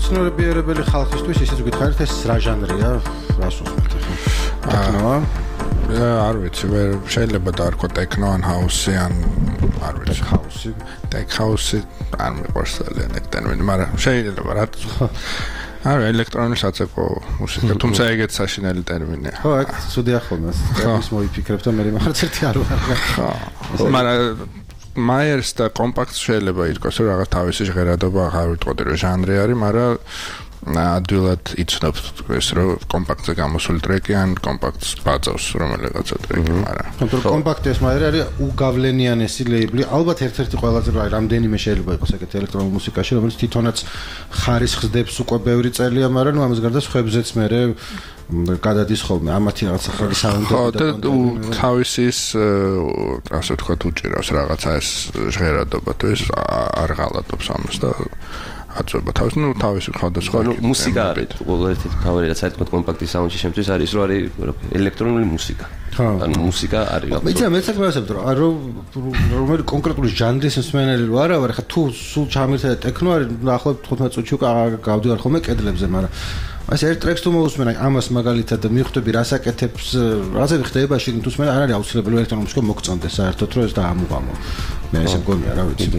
უცნობიერებელი ხალხისთვის ისიც გითხარით ეს რა ჟანრია? რას უსმენთ ახლა? ტექნოა? არ ვიცი, ვერ შეიძლება დაარქვა ტექნო ან ჰაუსი ან არ ვიცი, ჰაუსი, ტექ ჰაუსი არ მიყვარს ძალიან ეგ ტერმინი, მაგრამ შეიძლება რა არა ელექტრონული საწეპო მუსიკა, თუმცა ეგეც საშინელი ტერმინია. ხო, ეგ ცუდია ხოლმე. ეს მოიფიქრებ და მე მაგაც ერთი არ ვარ. ხო. მაგრამ მაიერს და კომპაქტს შეიძლება ითქვას, რომ რაღაც თავისი ჟღერადობა აღარ ვიტყოდი, რომ ჟანრი არის, მაგრამ ადვილად იცნობ ეს რომ კომპაქტზე გამოსული ტრეკი ან კომპაქტს ბაწავს რომელიღაცა ტრეკი, მაგრამ თუმცა კომპაქტი ეს მაიერი არის უგავლენიანესი ლეიბლი, ალბათ ერთ-ერთი ყველაზე რა რამდენიმე შეიძლება იყოს ეგეთი ელექტრონული მუსიკაში, რომელიც თვითონაც ხარისხს დებს უკვე ბევრი წელია, მაგრამ ნუ ამას გარდა სხვებზეც მერე გადადის ხოლმე ამათი რაღაც ახალი საუნდი და თავისის ასე ვთქვათ უჭირავს რაღაცა ეს ჟღერადობა თუ ეს არ ღალატობს ამას და აწובה თავის ნუ თავისი ხავდასხვა ნუ მუსიკა არის ყოველთვის თავი რაც საერთოდ კომპაქტის საუნდში შემთხვევით არის რომ არის ელექტრონული მუსიკა ანუ მუსიკა არის მე იცი მე წაგმასებთ რომ რომ რომელი კონკრეტული ჟანრის მსმენელი რო არა ვარ ხა თუ სულ ჩამირთე ტექნო არის ახლა თხუთმეტ წუთში გავდივარ ხოლმე კედლებზე მაგრამ ეს ერთ ტრეკს თუ მოусმენ ამას მაგალითად მიხვდები რას აკეთებს რაზე ხდება შიგნით თუ სმენ არ არის აუცილებელი ელექტრონული მუსიკა მოგწონდეს საერთოდ რომ ეს დაამუღამო მე ესე მგონია რა ვიცი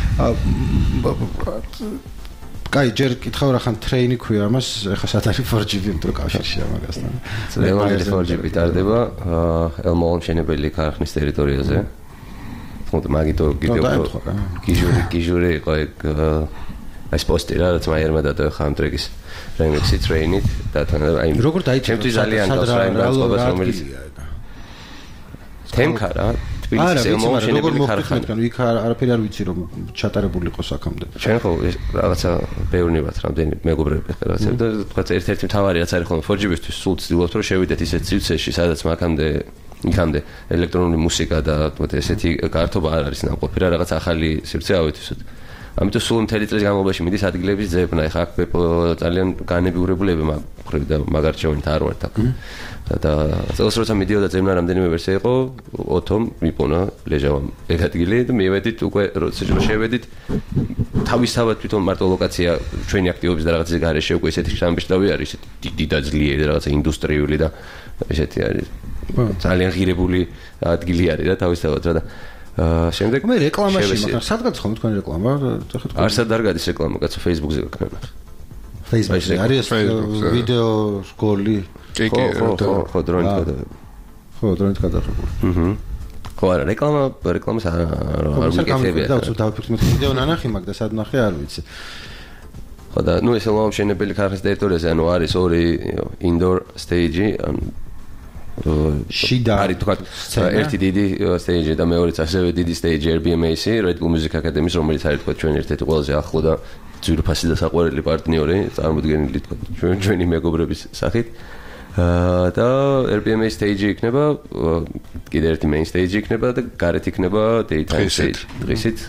კაი ჯერ კითხავ რა ხან ტრეინი ქვია ამას ეხა სად არის four G მეტრო კავშირში ამაგასთან ლეონელი four G ტარდება ელმოონ შენებელი ქარხნის ტერიტორიაზე თუმცა მაგითო გიდეო გიჟური გიჟური იყო ეგ ეს პოსტი რა რაც მაიერმა დადო ხა ამ ტრეკის remix train-ით და თან აი როგორ დაიჭირა ჩემთვის ძალიან გავს რა იმ რაწყობას რომელიც თემკა რა თბილისის ემოშენებელი ქარხანა მაგრამ იქ არაფერი არ ვიცი რომ ჩატარებული იყოს აქამდე ჩვენ ხო რაღაცა ბევრი ვართ რამდენი მეგობრები ხა რაღაცა და თქვა ერთ-ერთი მთავარი რაც არის ხოლმე four G-ისთვის სულ ცდილობთ რომ შევიდეთ ისეთ სივრცეში სადაც მაგამდე იქამდე ელექტრონული მუსიკა და თქვა ესეთი გართობა არ არის ნამყოფი რა რაღაც ახალი სივრცე ავეთვისოთ ამიტომ სულ მთელი წლის განმავლობაში მიდის ადგილების ძებნა, ეხა აქ ძალიან განებიურებულები მაქვს და მაგარჩევით არ ვართ აქ. და წელს როცა მიდიოდა ძებნა რამდენიმე ვერსია იყო, ოთომ მიპონა ლეჟავამ ეგ ადგილი და მივედით უკვე როცა შევედით თავისთავად თვითონ მარტო ლოკაცია ჩვენი აქტივობის და რაღაცის გარეშე უკვე ესეთი სამბეჭდავი არის, ესეთი დიდი და ძლიერი რაღაცა ინდუსტრიული და ესეთი არის. ძალიან ღირებული ადგილი არის რა თავისთავად რა და აა შემდეგ მე რეკლამაში მაგრამ სად გადის ხოლმე თქვენი რეკლამა? არსად არ გადის რეკლამა, კაცო Facebook-ზე გაქვეყნა. Facebook-ზე არის ვიდეო სკოლი. კი კი ხო ხო დრონით გადა. ხო დრონით გადაღებული. აჰა. ხო არა რეკლამა რეკლამას არ არ მიკეთებია. და უცებ დავფიქრეთ ვიდეო ნანახი მაგ და სად ნახე არ ვიცი. ხო და ნუ ეს ელმოშენებელი ქარხნის ტერიტორიაზე ანუ არის ორი indoor stage-ი ანუ შიდა არის თქვა ერთი დიდი stage და მეორეც ასევე დიდი stage R B M A-ში Red Bull Music Academy-ის რომელიც არის თქვა ჩვენ ერთ-ერთი ყველაზე ახლო და ძვირფასი და საყვარელი პარტნიორი წარმოდგენილი თქვა ჩვენ ჩვენი მეგობრების სახით და R B M A stage იქნება კიდე ერთი main stage იქნება და გარეთ იქნება daytime stage დღისით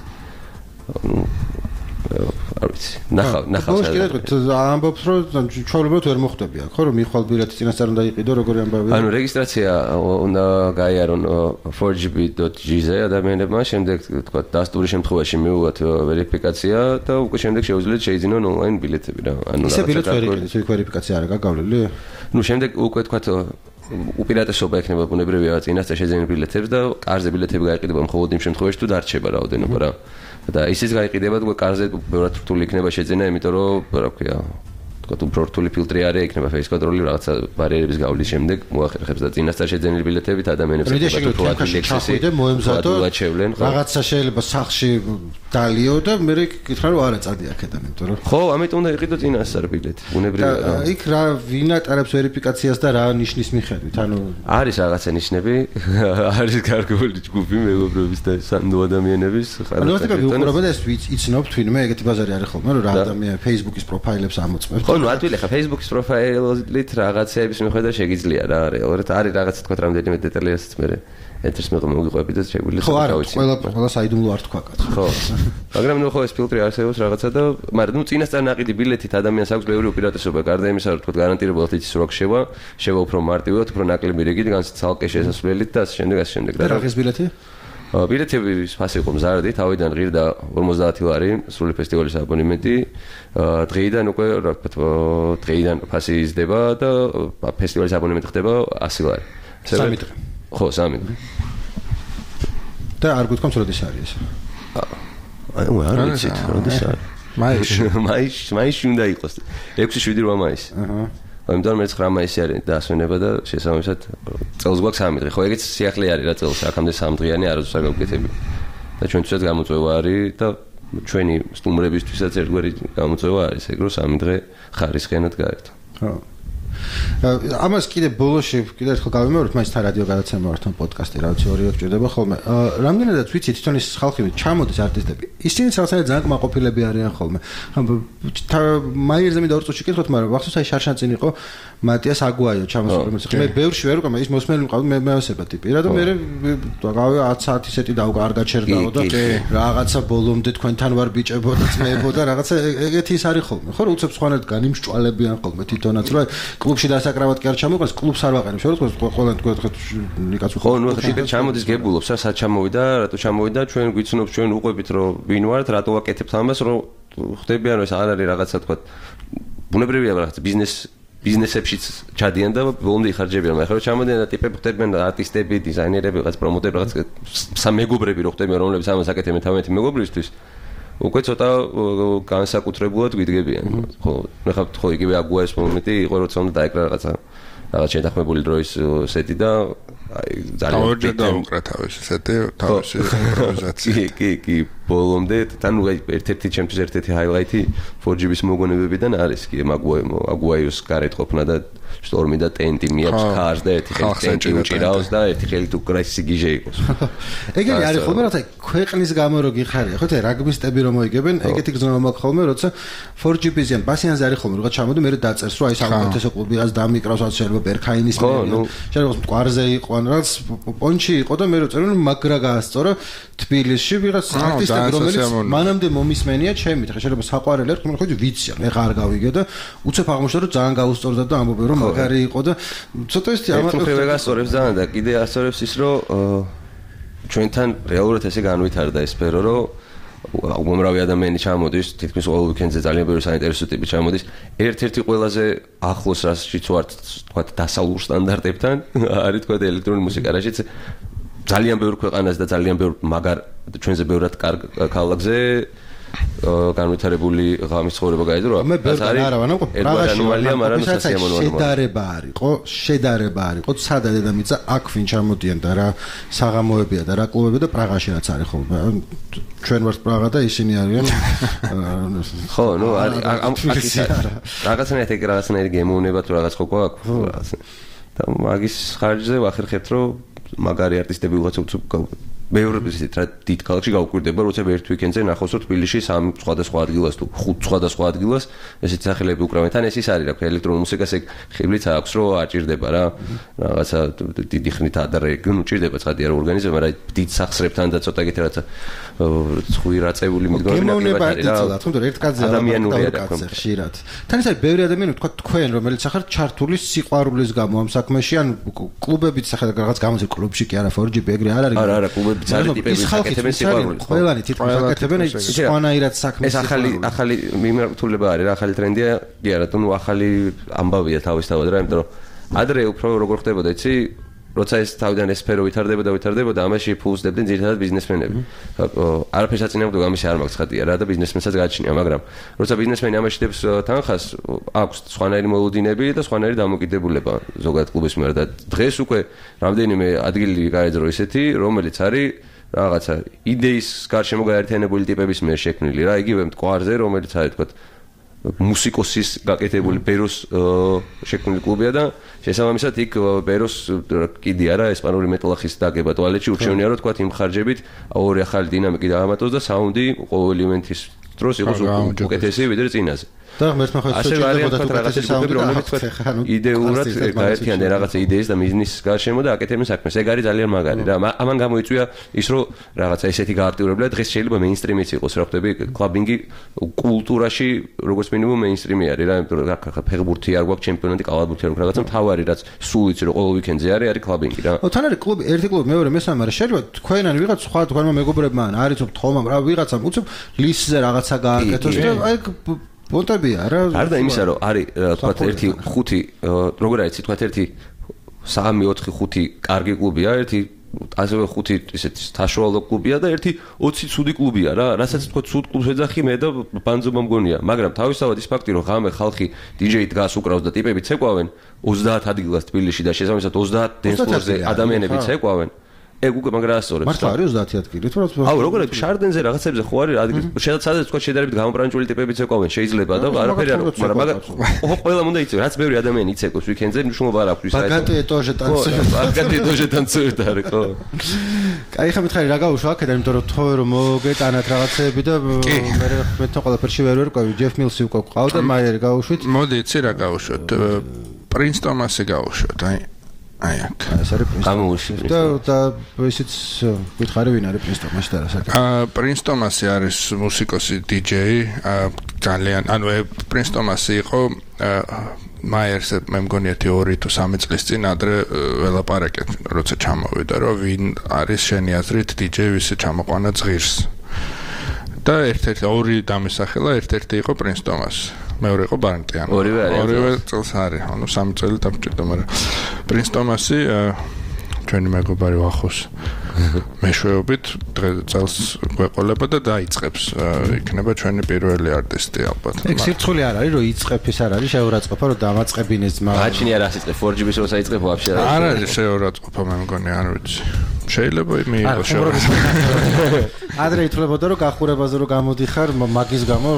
არ ვიცი ნახავ ნახავ ამბობს რომ ჩვეულებრივად ვერ მოხვდები აქ ხო რომ მიხვალბილეთი წინასწარ უნდა იყიდო როგორი ამბავია ანუ რეგისტრაცია უნდა გაიარონ four G B dot G ზე ადამიანებმა შემდეგ თქვა დასტური შემთხვევაში მიუღოთ ვერიფიკაცია და უკვე შემდეგ შეუძლიათ შეიძინონ ონლაინ ბილეთები რა ანუ ისე ბილეთი ვერ იყიდეთ იქ ვერიფიკაცია არა გაგავლილი ნუ შემდეგ უკვე თქვა უპირატესობა ექნება ბუნებრივია წინასწარ შეძენილ ბილეთებს და კარზე ბილეთები გაიყიდება მხოლოდ იმ შემთხვევაში თუ დარჩება რაოდენობა რა და ისიც გაიყიდება უკვე კარზე ბევრად რთული იქნება შეძენა, იმიტომ რომ რა ქვია, თქვა უფრო რთული φιλტრი არის, იქნება face control-ი რაღაცა ბარიერების გავლის შემდეგ მოახერხებს და წინასწარ შეძენილი ბილეთები ადამიანებს ეკება თუ აკეთებსი მოემზადო რაღაცა შეიძლება სახში დალიო და მე გითხრა რომ არა წადი აქედან, იმიტომ რომ ხო, ამიტომ უნდა იყიდო წინასწარ ბილეთი, ბუნებრივია რა. იქ რა ვინ ატარებს ვერიფიკაციას და რა ნიშნის მიხედვით, ანუ არის რაღაცა ნიშნები, არის გარკვეული ჯგუფი მეგობრების და სანდო ადამიანების ანუ ეს თქვი უყურებენ ეს იცნობთ ვინმე ეგეთი ბაზარი არის ხოლმე რომ რა ადამიანი Facebook-ის პროფაილებს ამოწმებს ხო ნუ ადვილი ხა Facebook-ის პროფაილით რაღაცების მიხედვით შეგიძლია რა რეალურად არის რაღაცა თქვა რამდენიმე დეტალიასაც მე ეთერს მე მოგიყვები და შეგვიძლია ხო არა ყველა ყველა საიდუმლო არ თქვა კაცო ხო მაგრამ ნუ ხო ეს ფილტრი არსებობს რაღაცა და მაგრამ ნუ წინასწარ ნაყიდი ბილეთით ადამიანს აქვს ბევრი უპირატესობა გარდა იმისა რომ თქვა გარანტირებულად იცის რომ შევა შევა უფრო მარტივად უფრო ნაკლები რიგით განსაცალკე შესასვლელით და ასე შემდეგ ასე შემდეგ და რა ღირს ბილეთი ბილეთების ფასი იყო მზარდი, თავიდან ღირდა ორმოცდაათი ლარი სრული ფესტივალის აბონემენტი. დღეიდან უკვე რა ვთქვა, დღეიდან ფასი იზრდება და ფესტივალის აბონემენტი ხდება ასი ლარი. სამი დღე. ხო, სამი დღე. და არ გითხრათ როდის არის ეს? აი, არ ვიცით, როდის არის. მაისში, მაისში, მაისში უნდა იყოს. ექვსი შვიდი რვა მაისი. აჰა. ამიტომ მე ცხრა მაისი არის დაასვენება და შესაბამისად წელს გვაქვს სამი დღე. ხო, ეგეც სიახლე არის რა წელს, აქამდე სამი დღიანი არასდროს არ გავუკეთები. და ჩვენთვისაც გამოწვევა არის და ჩვენი სტუმრებისთვისაც ერთგვარი გამოწვევა არის, ეგ რომ სამი დღე ხარისხიანად გაერთო. ხო. ამას კიდე ბოლოში კიდე ერთხელ გავიმეორებ, მაინც თან რადიო გადაცემა ვარ თან პოდკასტი, რა ვიცი, ორივე გჭირდება ხოლმე. რამდენადაც ვიცი თვითონ ის ხალხი ჩამოდის არტისტები. ისინი რაღაცა ძალიან კმაყოფილები არიან ხოლმე. მაიერზე მინდა ორ წუთში კითხოთ, მაგრამ ვახსოვს აი შარშან წინ იყო მატიას აგუაიო ჩამოსული, რომელიც მე ბევრში ვერ ვიყავ, ის მოსმენელი მყავდა, მე მეოსება ტიპი. რა და მე გავე ათ საათი სეტი დავკა არ გაჩერდაო და რაღაცა ბოლომდე თქვენთან ვარ ბიჭებო და ძმეებო და რაღაცა ეგეთი ის არის ხოლმე. ხო, უცებ სხვანაირად განიმსჭვალებიან ხოლმე თვითონაც, რა კლუბში დასაკრავად კი არ ჩამოყენს, კლუბს არ ვაყენებ. შევრო თქვენ ყველან თქვენ ნიკაც ხო, ნუ ხშირად ჩამოდის გებულობს, რა სად ჩამოვიდა, რატო ჩამოვიდა, ჩვენ გვიცნობთ, ჩვენ უყვებით რომ ვინ ვართ, რატო ვაკეთებთ ამას, რომ ხდებიან რომ ეს არ არის რაღაცა თქვა ბუნებრივია რაღაცა ბიზნეს ბიზნესებშიც ჩადიან და ბოლომდე იხარჯებიან. მაგრამ ხო ჩამოდიან და ტიპები ხდებიან არტისტები, დიზაინერები, რაღაც პრომოუტერები, რაღაც სამეგობრები რო ხდებიან, რომლებიც ამას აკეთებენ თავიანთი მეგობრისთვის. უკვე ცოტა განსაკუთრებულად გვიდგებიან. ხო, ნახავთ, ხო, იგივე აგუაის მომენტი იყო, როცა უნდა დაეკრა რაღაცა რაღაც შეთანხმებული დროის სეტი და აი ძალიან თავჯერ დაუკრა თავისი სეტი, თავისი იმპროვიზაცია. კი, კი, კი, ბოლომდე, თან ერთ-ერთი ჩემთვის ერთ-ერთი ჰაილაითი four G B-ის მოგონებებიდან არის კი აგუაიოს გარეთ ყოფნა და შტორმი და ტენტი მიაქვს ხარს და ერთი ხელი ტენტი უჭირავს და ერთი ხელი თუ კრაისი გიჟე იყოს. ეგენი არის ხოლმე რათა ქვეყნის გამო რო გიხარია, ხო და რაგბისტები რომ მოიგებენ, ეგეთი გზნობა მაქვს ხოლმე, როცა four G B-ზიან პასიანზე არის ხოლმე, რაღაც ჩამოდი მე დაწერს, რომ აი საუკეთესო კლუბი ას დამიკრავს, რაც შეიძლება ბერქაინის მერია. შეიძლება მტკვარზე იყო, რაც პონჩი იყო და მე რო წერო, მაგრა გაასწორა თბილისში ვიღაც არტისტები, რომელიც მანამდე მომისმენია ჩემი, ხა შეიძლება საყვარელი არ, მაგრამ ხო ვიცი, მე ხარ გავიგე და უცებ აღმოჩნდა რომ ძალიან გაუსწორდა და ამბობენ რომ მაგარი იყო და ცოტა ის ამას ერთ გასწორებს ძალიან და კიდე ასწორებს ის რომ ჩვენთან რეალურად ესე განვითარდა ეს სფერო რომ უამრავი ადამიანი ჩამოდის თითქმის ყოველ უიკენდზე ძალიან ბევრი საინტერესო ტიპი ჩამოდის ერთ-ერთი ყველაზე ახლოს რაშიც ვართ თქვა დასავლურ სტანდარტებთან არის თქვა ელექტრონული მუსიკა რაშიც ძალიან ბევრ ქვეყანას და ძალიან ბევრ მაგარ ჩვენზე ბევრად კარგ ქალაქზე განვითარებული ღამის ცხოვრება გაიძრო. მე ბევრგან არა ვარ, პრაღაში მაგრამ შედარება არის, ხო? შედარება არის, ხო? სადა დედამიწა აქ ვინ ჩამოდიან და რა საღამოებია და რა კლუბები და პრაღაში რაც არის ხოლმე. ჩვენ ვართ პრაღა და ისინი არიან ხო, ნუ ამ რაღაცნაირად ეგ რაღაცნაირი გემოვნება თუ რაღაც ხო გვაქვს. და მაგის ხარჯზე ვახერხებთ რომ მაგარი არტისტები ვიღაცა უცებ მეორე ისეთ რა დიდ ქალაქში გავუკვირდება, როცა ერთ უიკენდზე ნახავს რომ თბილისში სამი სხვადასხვა ადგილას თუ ხუთ სხვადასხვა ადგილას ესეთ სახელები უკრავენ. თან ეს ის არის რა, ელექტრონულ მუსიკას ეგ ხიბლიც აქვს რომ აჭირდება რა. რაღაცა დიდი ხნით ადრე გნუ ჭირდება ცხადია რომ ორგანიზება, მაგრამ დიდ სახსრებთან და ცოტა გეთ რაღაცა ხვი რაწეული მიდგომები რა. თუმცა ერთ კაცზე ადამიანურია ხშირად. თან ის არის ბევრი ადამიანი თქვა თქვენ რომელიც ახლა ჩართული სიყვარულის გამო ამ საქმეში ან კლუბებით სახლა რაღაც გამოძე კლუბში კი არა four G B ეგრე არ არის. არა, არა, კლუბები ძალიან ტიპები აკეთებენ სიყვარულს. ყველანი თითქოს აკეთებენ ეს სხვანაირად საქმეს. ეს ახალი ახალი მიმართულება არის რა, ახალი ტრენდია. კი არა, თუნ ახალი ამბავია თავისთავად რა, იმიტომ რომ ადრე უფრო როგორ ხდებოდა, იცი? როცა ეს თავიდან ეს სფერო ვითარდება და ვითარდებოდა, ამაში ფულს დებდნენ ძირითადად ბიზნესმენები. არაფერს აწინააღმდეგო ამის არ მაქვს ხატია რა და ბიზნესმენსაც გააჩნია, მაგრამ როცა ბიზნესმენი ამაში დებს თანხას, აქვს სხვანაირი მოლოდინები და სხვანაირი დამოკიდებულება ზოგადად კლუბის მიერ და დღეს უკვე რამდენიმე ადგილი გაეძრო ისეთი, რომელიც არის რაღაცა იდეის გარშემო გაერთიანებული ტიპების მიერ შექმნილი რა, იგივე მტკვარზე, რომელიც არის თქვა მუსიკოსის გაკეთებული ბეროს შექმნილი კლუბია და შესაბამისად იქ ბეროს კიდე არა ესპანური მეტალახის დაგება ტუალეტში ურჩევნია რომ თქვა იმ ხარჯებით ორი ახალი დინამიკი დაამატოს და საუნდი ყოველ ივენთის დროს იყოს უკეთესი ვიდრე წინაზე. და ღმერთმა ხო შეჭირდებოდა თუ კეთილი საუბარი, რომლებიც იდეურად გაერთიანდნენ რაღაცა იდეის და ბიზნესის გარშემო და აკეთებენ საქმეს. ეგ არის ძალიან მაგარი რა. ამან გამოიწვია ის რომ რაღაცა ესეთი გააქტიურებლა დღეს შეიძლება მეინსტრიმიც იყოს რა ხვდები კლაბინგი კულტურაში როგორც მინიმუმ მეინსტრიმი არის რა იმიტომ რომ ფეხბურთი არ გვაქვს ჩემპიონატი კალათბურთი არ გვაქვს რაღაცა მთავარი რაც სულ იცი რომ ყოველ ვიკენდზე არის არის კლაბინგი რა. ო თან არის კლუბი ერთი კლუბი მეორე მესამე მაგრამ შეიძლება თქვენან ვიღაც სხვა თქვენმა მეგობრებმა არის თხოვმა რა ვიღაცამ უცებ ლისზე რაღაცა გააკეთოს და აი პონტებია რა. არ და იმისა რომ არის თქვა ერთი ხუთი როგორ არის თქვა ერთი სამი ოთხი ხუთი კარგი კლუბია ერთი ასევე ხუთი ისეთი საშუალო კლუბია და ერთი ოცი ცუდი კლუბია რა. რასაც თქვა ცუდ კლუბს ეძახი მე და ბანძობა მგონია. მაგრამ თავისთავად ის ფაქტი რომ ღამე ხალხი დიჯეი დგას უკრავს და ტიპები ცეკვავენ ოცდაათ ადგილას თბილისში და შესაბამისად ოცდაათ დენსფლორზე ადამიანები ცეკვავენ. ეგ უკვე მაგრაა სწორედ. მართლა არის ოცდაათი ადგილი თუ რა. აუ როგორ არის შარდენზე რაღაცებზე ხო არის ადგილი შესაძლოა თქვა შედარებით გამოპრანჭული ტიპები ცეკვავენ შეიძლება და არაფერი არ აქვს მაგრამ ხო ყველა უნდა იცი რაც ბევრი ადამიანი იცეკვს ვიკენდზე მნიშვნელობა არ აქვს ის აი ბაგატი ეტოჟე ტანცევ ბაგატი ეტოჟე ტანცევ და არის ხო. კაი ხა მითხარი რა გავუშვა აქედან იმიტომ რომ თხოვე რომ მოგეტანათ რაღაცეები და მე მე თან ყველაფერში ვერ ვერკვევი ჯეფ მილსი უკვე ყავდა მაიერი გავუშვით. მოდი იცი რა გავუშვოთ პრინს ტომასი გავუშვოთ აი აი აქ ეს არის პრინს გამოვიში და და ისიც ვითხარი ვინ არის პრინს ტომასი და რა საკეთებს. აა პრინს ტომასი არის მუსიკოსი დიჯეი ძალიან ანუ პრინს ტომასი იყო მაიერს მე მგონი ერთი ორი თუ სამი წლის წინ ადრე ველაპარაკეთ როცა ჩამოვიდა რომ ვინ არის შენი აზრით დიჯეი ვისი ჩამოყვანა ძღირს და ერთ-ერთი ორი დამისახელა ერთ-ერთი იყო პრინს ტომასი მეორე იყო ბარნტიანი ორივე არის ორივე წელს არის ანუ სამი წელი დამჭირდა მაგრამ პრინს ტომასი ჩვენი მეგობარი ვახოს მეშვეობით წელს გვეყოლება და დაიწყებს იქნება ჩვენი პირველი არტისტი ალბათ. ეგ სირცხული არ არის რომ იწყებს არ არის შეურაცხყოფა რომ დამაწყებინეს ძმა. გაჩნია რა სიწყე four G-ს როცა იწყებ ვაფშე რა. არ არის შეურაცხყოფა მე მგონი არ ვიცი. შეიძლება მიიღოს შეურაცხყოფა. ადრე ითვლებოდა რომ გახურებაზე რომ გამოდიხარ მაგის გამო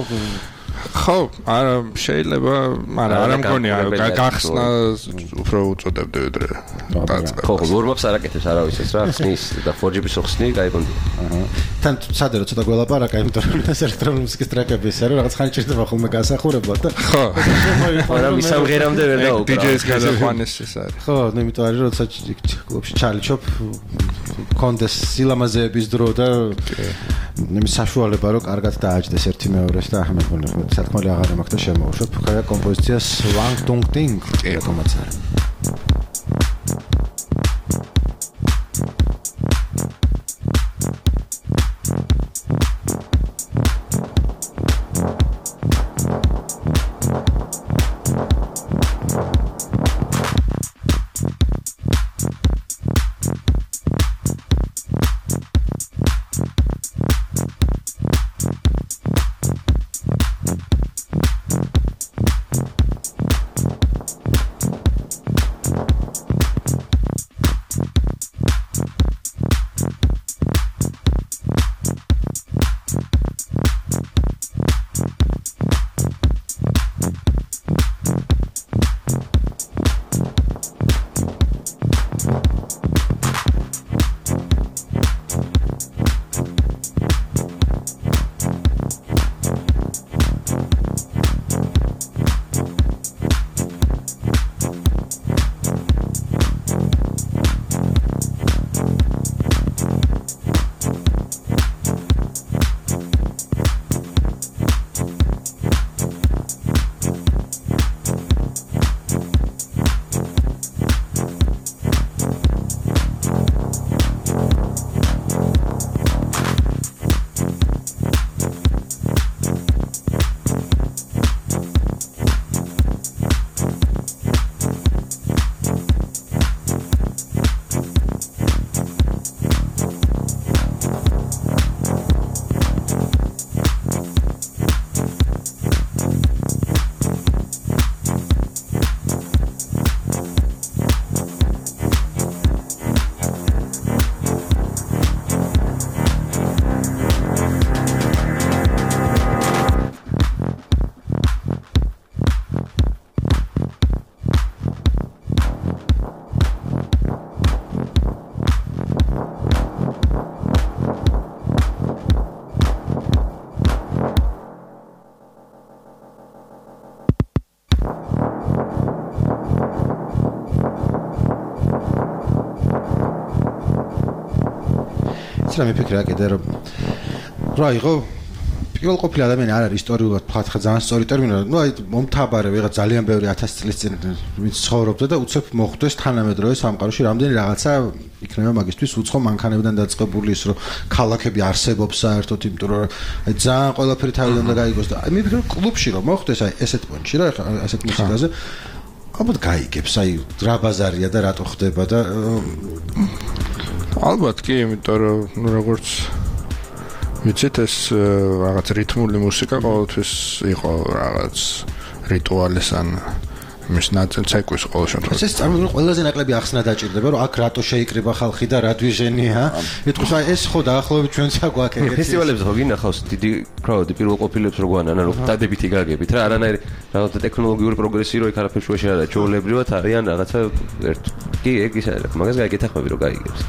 ხო, არა შეიძლება, მაგრამ არ მგონი გახსნა უფრო უწოდებდი ვიდრე დაწყება. ხო, ლორმობს არ აკეთებს არავის ეს რა, ხსნის და four G-ს ხსნი, გაიგონდი. აჰა. თან სადე რომ ცოტა გველაპარაკა, იმიტომ რომ ეს ელექტრონული მუსიკის ტრეკები ის არის, რაღაც ხანი ჭირდება ხოლმე გასახურება და ხო. მაგრამ მისამღერამდე ვერ დაუყო. დიჯეის გადაყვანის ის არის. ხო, იმიტომ არის როცა კლუბში ჩარლი ჩოპ კონდეს სილამაზეების დრო და იმის საშუალება რომ კარგად დააჯდეს ერთი მეორეს და ახლა მეგონა სათქმელი აღარ მაქვს და შემოვუშვებ ხა კომპოზიციას Wang Dong Ding რეკომენდაცია. იცი რა მიფიქრე კიდე რომ რა იყო პირველ ყოფილი ადამიანი არ არის ისტორიულად ფათხა ძალიან სწორი ტერმინია. ნუ აი მომთაბარე ვიღაც ძალიან ბევრი ათასი წლის წინ ვინც ცხოვრობდა და უცებ მოხვდეს თანამედროვე სამყაროში რამდენი რაღაცა იქნება მაგისთვის უცხო მანქანებიდან დაწყებული ის რომ ქალაქები არსებობს საერთოდ იმიტომ რომ აი ძალიან ყველაფერი თავიდან და გაიგოს და აი მიფიქრე კლუბში რომ მოხვდეს აი ესეთ პონჩი რა ეხლა ასეთ მუსიკაზე ალბათ გაიგებს აი რა ბაზარია და რატო ხდება და ალბათ კი იმიტომ რომ როგორც ვიცით ეს რაღაც რითმული მუსიკა ყოველთვის იყო რაღაც რიტუალის ან მის ნაწილ ცეკვის ყოველ შემთხვევაში. ეს წარმოიდგინე ყველაზე ნაკლები ახსნა დაჭირდება რომ აქ რატო შეიკრიბა ხალხი და რა დვიჟენია. ეთქოს აი ეს ხო დაახლოებით ჩვენც აგვაქვს ეგეთი. ფესტივალებზე ხო გინახავს დიდი crowd-ი პირველ ყოფილებს რო გვანან ანუ დადებითი გაგებით რა არანაირი რაღაც ტექნოლოგიური პროგრესი რო იქ არაფერ შუაში არ არის ჩაოლებრივად არიან რაღაცა ერთ კი ეგ ის არის მაგას გაიგეთახმები რომ გაიგებს.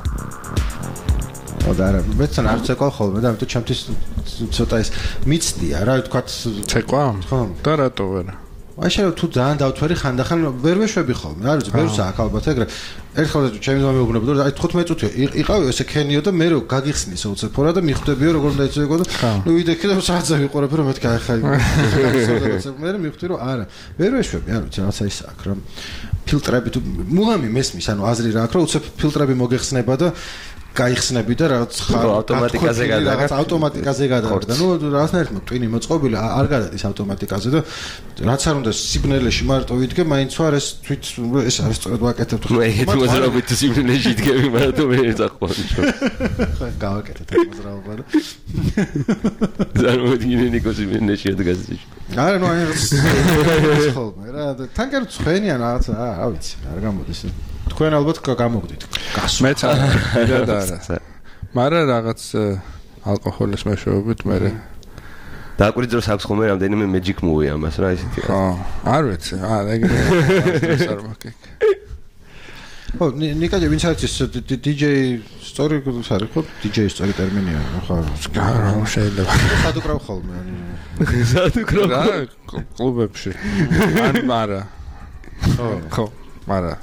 და არა მეცან არ ცეკვა ხოლმე და ამიტომ ჩემთვის ცოტა ის მიცდია რა ვთქვათ ცეკვა ხო და რატო ვერა აი შეიძლება თუ ძალიან დავთვერი ხანდახან ვერ ვეშვები ხოლმე არ ვიცი ბევრს აქ ალბათ ეგრე ერთხელ ჩემი ძმა მეუბნება რომ აი თხუთმეტ წუთი იყავი ესე ქენიო და მე რო გაგიხსნის უცებ ფორა და მიხვდებიო როგორ უნდა იცოდე და ნუ ვიდექი და საათზე ვიყურებ რომ მეთქი ახლა მე მივხვდი რომ არა ვერ ვეშვები არ ვიცი რაღაცა ის აქ რომ ფილტრები თუ მუღამი მესმის ანუ აზრი რა აქვს რომ უცებ ფილტრები მოგეხსნება და გაიხსნები და რაღაც ავტომატიკაზე გადაგა რაღაც ავტომატიკაზე გადაგა და ნუ რაღაცნაირად ტვინი მოწყობილი არ გადადის ავტომატიკაზე და რაც არ უნდა სიბნელეში მარტო ვიდგე მაინც ვარ ეს თვით ეს არის სწორად ვაკეთებ თუ ეგეთ მოძრაობით სიბნელეში იდგები მარტო მე წაყვანი ხო გავაკეთეთ ეს მოძრაობა და ზარმოდგინე ნიკო სიბნელეში ადგაზში არა ნუ აი ხოლმე რა თან კერ ცხენიან რაღაცა რა ვიცი არ გამოდის თქვენ ალბათ გამოგდით. მეც არა და არა. მაგრამ რაღაც ალკოჰოლის მეშვეობით მე დააკვირდი დროს აქვს ხოლმე რამდენიმე magic movie ამას რა ისეთი. ხო, არ ვიცი. არა, ეგრე არ მაქვს. ხო, ნიკაჯი ვინც არის დი ჯეი story არის ხო? დი ჯეი story ტერმინია, ხო? არა, შეიძლება. სად უკრავ ხოლმე? სად უკრავ? რა, კლუბებში. ან მარა. ხო, ხო, მარა.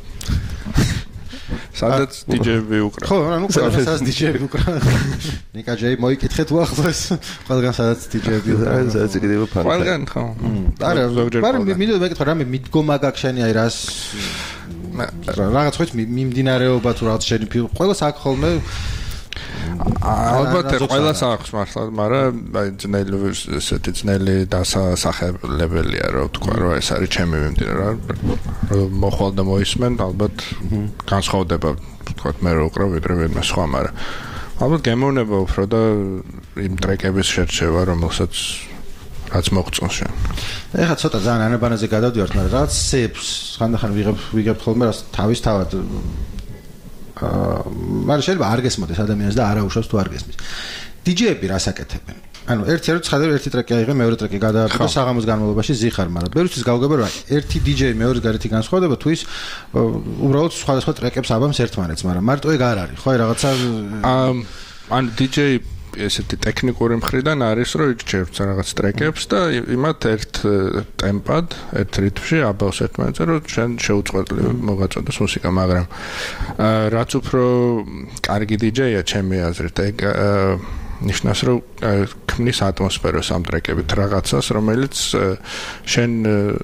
სადაც დი ჯეი უკრა. ხო, ანუ სადაც დი ჯეი უკრა. ნიკა ჯეი მოიკითხეთ უახლოს. ყველგან სადაც დი ჯეი უკრა. სადაც კიდევ ფანტა. ყველგან ხო. არა, მაგრამ მინდა მეკითხა რამე მიდგომა გაქვს შენი აი რას რაღაც ხო მიმდინარეობა თუ რაღაც შენი ყველას აქ ხოლმე ალბათ ყველას აქვს მართლა, მაგრამ აი ძნელი ესეთი ძნელი დასახელებელია რომ თქვა რომ ეს არის ჩემი მიმდინარე რომ მოხვალ და მოისმენ ალბათ განსხვავდება თქვა მე რო უკრავ ვიდრე ვინმე სხვა, მაგრამ ალბათ გემოვნება უფრო და იმ ტრეკების შერჩევა რომელსაც რაც მოღწონს შენ. ეხლა ცოტა ძალიან ანაბანაზე გადავდივართ, მაგრამ რაღაც სეფს ხანდახან ვიღებ ვიღებ ხოლმე რას თავის თავად აა მაგრამ შეიძლება არ გესმოდეს ადამიანს და არა უშავს თუ არ გესმის. დი ჯეიები რას აკეთებენ? ანუ ერთი არის ცხადარ ერთი ტრეკი აიღე, მეორე ტრეკი გადააკეთე საღამოს განმავლობაში ზიხარ, მაგრამ ბევრთვის გავგება რომ ერთი დი ჯეი მეორის გარეთ განსხვავდება თუ ის უბრალოდ სხვადასხვა ტრეკებს აბამს ერთმანეთს, მაგრამ მარტო ეგ არ არის, ხო აი რაღაცა აა ან დი ჯეი ესეთი ტექნიკური მხრიდან არის რომ იჭერებს რაღაც ტრეკებს და იმათ ერთ ტემპად, ერთ რიტმში აბავს ერთმანეთზე რომ შენ შეუწყებლი მოგაწოდოს მუსიკა, მაგრამ რაც უფრო კარგი დი ჯეია ჩემი აზრით, ეგ ნიშნავს რომ ქმნის ატმოსფეროს ამ ტრეკებით რაღაცას, რომელიც შენ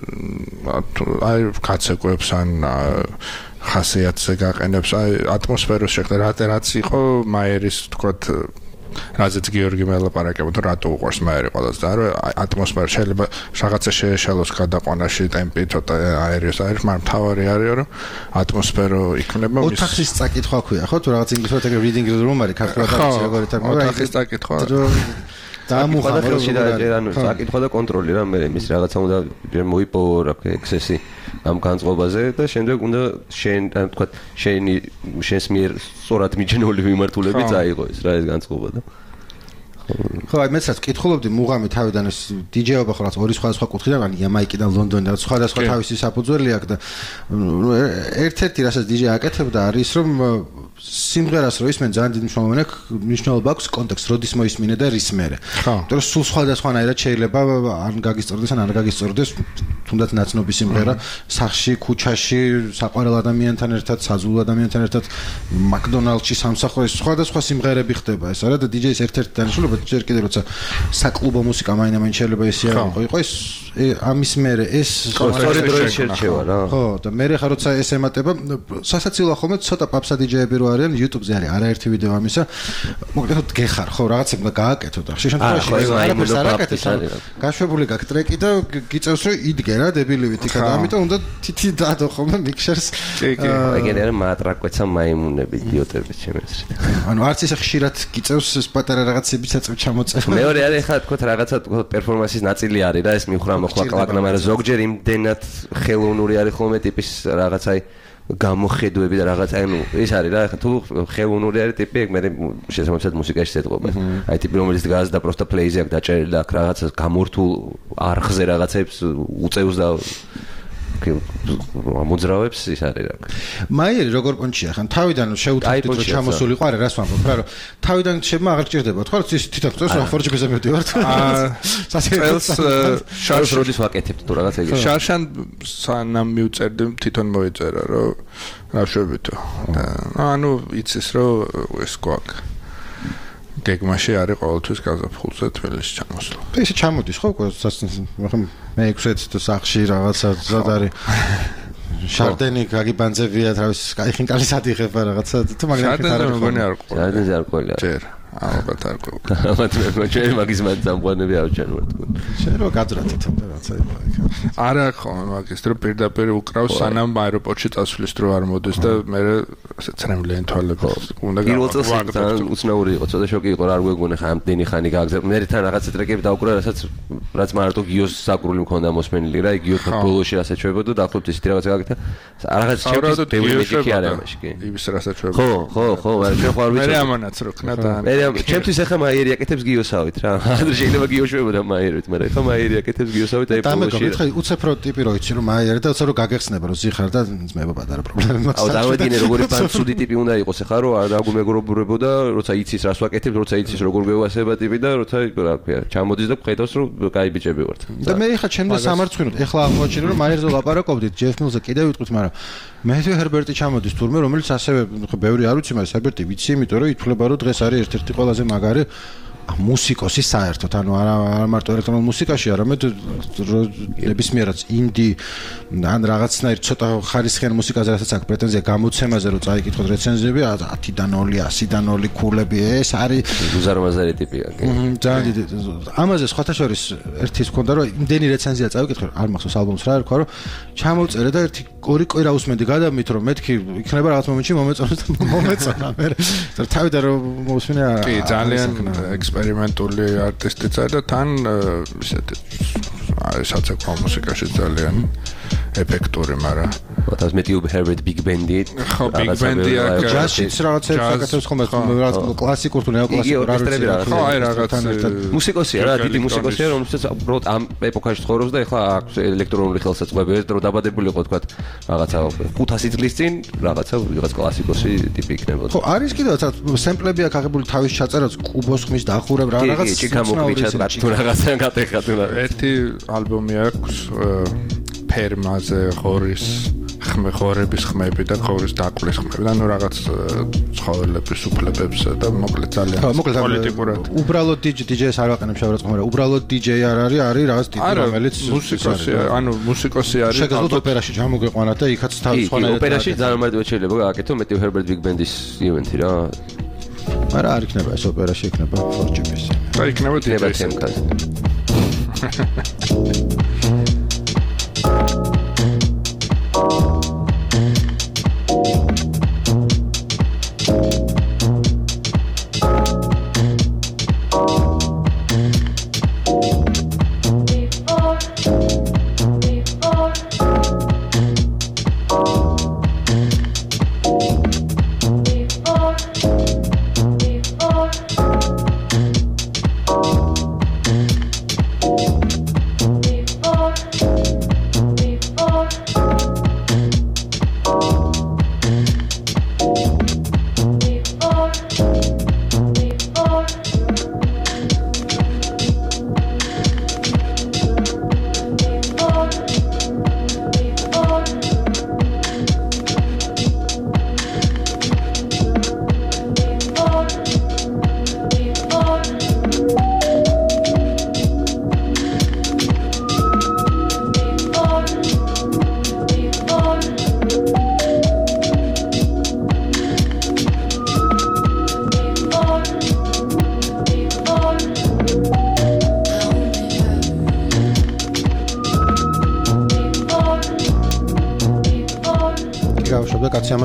აი გაცეკვებს ან ხასიათზე გაყენებს, აი ატმოსფეროს შექმნა, რაც იყო მაერის თქვათ რაზეც გიორგი მელაპარაკებოდა რატო უყვარს მაერი ყველას და რა ატმოსფერო შეიძლება რაღაცა შეეშალოს გადაყვანაში ტემპი ცოტა აერიოს არის, მაგრამ თავარი არის რომ ატმოსფერო იქნება მის ოთახის წაკითხვა ქვია ხო თუ რაღაც ინგლისურად ეგრე reading room არის ქართულად არის როგორი თარგმნა ოთახის წაკითხვა და მოხდა ანუ წაკითხვა და კონტროლი რა მე მის რაღაცა უნდა მოიპოვო რა ექსესი ამ განწყობაზე და შემდეგ უნდა შენ თქვა შენი შენს მიერ სწორად მიჯნული მიმართულები წაიღო ეს რა ეს განწყობა და ხო აი მეც რაც კითხულობდი მუღამი თავიდან ეს დი ჯეიობა ხო რაღაც ორი სხვადასხვა კუთხიდან ან იამაიკიდან ლონდონიდან სხვადასხვა თავისი საფუძველი აქვს და ერთ-ერთი რასაც დი ჯეი აკეთებდა არის რომ სიმღერას რო ისმენ ძალიან დიდი მნიშვნელობა აქვს კონტექსტ როდის მოისმინე და რის მერე. იმიტომ რომ სულ სხვადასხვანაირად შეიძლება ან გაგისწორდეს ან არ გაგისწორდეს თუნდაც ნაცნობი სიმღერა სახში, ქუჩაში, საყვარელ ადამიანთან ერთად, საზულ ადამიანთან ერთად, მაკდონალდში სამსახურში სხვადასხვა სიმღერები ხდება ეს არა და დიჯეის ერთ-ერთი დანიშნულება ჯერ კიდევ როცა საკლუბო მუსიკა მაინც შეიძლება ესე არ იყო, იყო ეს ამის მერე ეს სწორი დროის შერჩევა რა. ხო, და მე ხა როცა ეს ემატება, სასაცილო ხოლმე ცოტა პაპსა დიჯეები რო არიან, YouTube-ზე არის არაერთი ვიდეო ამისა. მოკლედ გეხარ, ხო, რაღაცები უნდა გააკეთო და ხშირ შემთხვევაში არაფერს არ აკეთებს. გაშვებული გაქვს ტრეკი და გიწევს რომ იდგე რა დებილივით იქა და ამიტომ უნდა თითი დადო ხოლმე მიქსერს. კი, კი. ეგენი არა მატრაკვეცა მაიმუნები, იდიოტები ჩემს. ანუ არც ისე ხშირად გიწევს ეს პატარა რაღაცები საწევ ჩამოწერა. მეორე არის ხა თქო რაღაცა თქო პერფორმანსის ნაწილი არის რა ეს მიუხრა მოხლა კლაკნა, მაგრამ ზოგჯერ იმდენად ხელოვნური არის ხოლმე ტიპის რაღაცაი გამოხედვები და რაღაც ანუ ეს არის რა ხა თუ ხელოვნური არის ტიპი ეგ მე შესაბამისად მუსიკაში ზეთყობა. აი ტიპი რომელიც დგას და პროსტა პლეიზე აქ დაჭერილი და აქ რაღაცა გამორთულ არხზე რაღაცებს უწევს და მოძრავებს ის არის რა. მაიერი როგორ პონჩია ხან თავიდან შეუთრდით რომ ჩამოსულიყო არა რას ვამბობ რა რომ თავიდან შემა აღარ გჭირდება თქვა რომ ის თვითონ წელს ფორ ჯი პი-ზე მივდივართ. აა წელს შარშ როდის ვაკეთებთ თუ რაღაც ეგ. შარშან სანამ მივწერდი თვითონ მოიწერა რომ რა შევებითო. ანუ იცის რომ ეს გვაქვს გეგმაში არის ყოველთვის გაზაფხულზე თბილისში ჩამოსვლა. ესე ჩამოდის ხო ხო მე ექვსი თუ სახში რაღაცა ზად არის შარდენი გაგიბანძებია თავის კაიხინკალის ადიხება რაღაცა თუ მაგრამ შარდენი მგონი არ ყოლა. შარდენი არ ყოლა. ჯერ ალბათ არ ყოლა. ალბათ მე ჯერ მაგის მათ დამყვანები ავჭენ ვარ თქო. შენ რო გაძრათით რაღაცა იქა. არა ხომ მაგის დრო პირდაპირ უკრავს სანამ აეროპორტში წასვლის დრო არ მოდის და მე ასე ცრემლიან თვალები უნდა გავაკეთო. უცნაური იყო, ცოტა შოკი იყო რა არ გვეგონა ხა ამდენი ხანი გააგზავნა. მე თან რაღაცა ტრეკები დაუკრა, რასაც რაც მარტო გიოს საკრული მქონდა მოსმენილი რა, გიოს ბოლოში რასაც ჩვებოდა და ახლობთ ისეთი რაღაცა გააკეთა. რაღაც ჩემთვის ბევრი მეჯიკი არის ამაში კი. იმის რასაც ჩვებოდა. ხო, ხო, ხო, მაგრამ ჩვენ ხარ ვიცი. მე ამანაც რო ხნა და მე ჩემთვის ახლა მაიერი აკეთებს გიოსავით რა. ადრე შეიძლება გიოშვებოდა მაიერით, მაგრამ ახლა მაიერი აკეთებს გიოსავით აი ბოლოში. და მე უცებ რო ტიპი რო იცი რომ მაიერი და უცებ რო გაგეხსნება რომ ზიხარ და ძმება პატარა პრობლემა მაქვს. აუ დავედინე როგორი ფანცუდი ტიპი უნდა იყოს ახლა რომ არ დაგუმეგობრებოდა, როცა იცის რას ვაკეთებ, როცა იცის როგორ გვევასება ტიპი და როცა რა ქვია, ჩამოდის და ხედავს რომ კაი ბიჭები ვართ. და მე ხა ჩემს სამარცხვინოდ ახლა აღმოჩინე რომ მაიერზე ლაპარაკობდით ჯეფ მილზე კიდევ ვიტყვით, მაგრამ მეთიუ ჰერბერტი ჩამოდის თურმე რომელიც ასევე ხო ბევრი არ ვიცი, მაგრამ ჰერბერტი ვიცი, იმიტომ რომ ითვლება რომ დღეს არის ერთ-ერთი ყველაზე მაგარი მუსიკოსი საერთოდ, ანუ არა არა მარტო ელექტრონულ მუსიკაში, არამედ ნებისმიერად ინდი ან რაღაცნაირ ცოტა ხარისხიან მუსიკაზე რასაც აქვს პრეტენზია გამოცემაზე რომ წაიკითხოთ რეცენზიები ათიდან ნული, ასიდან ნული ქულები ეს არის უზარმაზარი ტიპია. ძალიან დიდი. ამაზე სხვათა შორის ერთის მქონდა რომ იმდენი რეცენზია წავიკითხე, არ მახსოვს ალბომს რა ერქვა, რომ ჩამოვწერე და ერთი ორი კვირა უსმენდი გადამით რომ მეთქი იქნება რაღაც მომენტში მომეწონს და მომეწონა მე. თავიდან რომ მოსმენე კი ძალიან ექსპერიმენტული არტისტია და თან ისეთი საცეკვაო მუსიკაში ძალიან ეფექტური, მაგრამ ვთქვათ მეთიუ ჰერბერტ ბიგ ბენდი ხო ბიგ ბენდია ჯაზის რაღაცებს აკეთებს ხოლმე რაღაც კლასიკურ თუ ნეოკლასიკურ არის ხო აი რაღაც მუსიკოსია რა დიდი მუსიკოსია რომელსაც უბრალოდ ამ ეპოქაში ცხოვრობს და ეხლა აქვს ელექტრონული ხელსაწყოები ეს დრო დაბადებული იყო თქვათ რაღაცა ხუთასი წლის წინ რაღაცა ვიღაც კლასიკოსი ტიპი იქნებოდა ხო არის კიდევ სემპლები აქვს აღებული თავის ჩაწერას კუბოს ხმის დახურებ რა რაღაც ჩიკამოკვიჩა თუ რაღაცა გატეხა თუ ერთი ალბომი აქვს ფერმაზე ღორის ხმე ღორების ხმები და ღორის დაკვლის ხმები და ნუ რაღაც ცხოველების უფლებებს და მოკლედ ძალიან პოლიტიკურად უბრალოდ დიჯეის არ ვაყენებ შევარდ მაგრამ უბრალოდ დიჯეი არ არის არის რაღაც ტიპი რომელიც მუსიკოსი ანუ მუსიკოსი არის შეგეძლოთ ოპერაში ჩამოგეყვანათ და იქაც თავის სხვანაირად ოპერაში ძალიან მეტად შეიძლება გააკეთო მეთიუ ჰერბერტ ბიგ ბენდის ივენთი რა არა არ იქნება ეს ოპერაში იქნება ფორ ჯი პი-ზე რა იქნება დიჯეის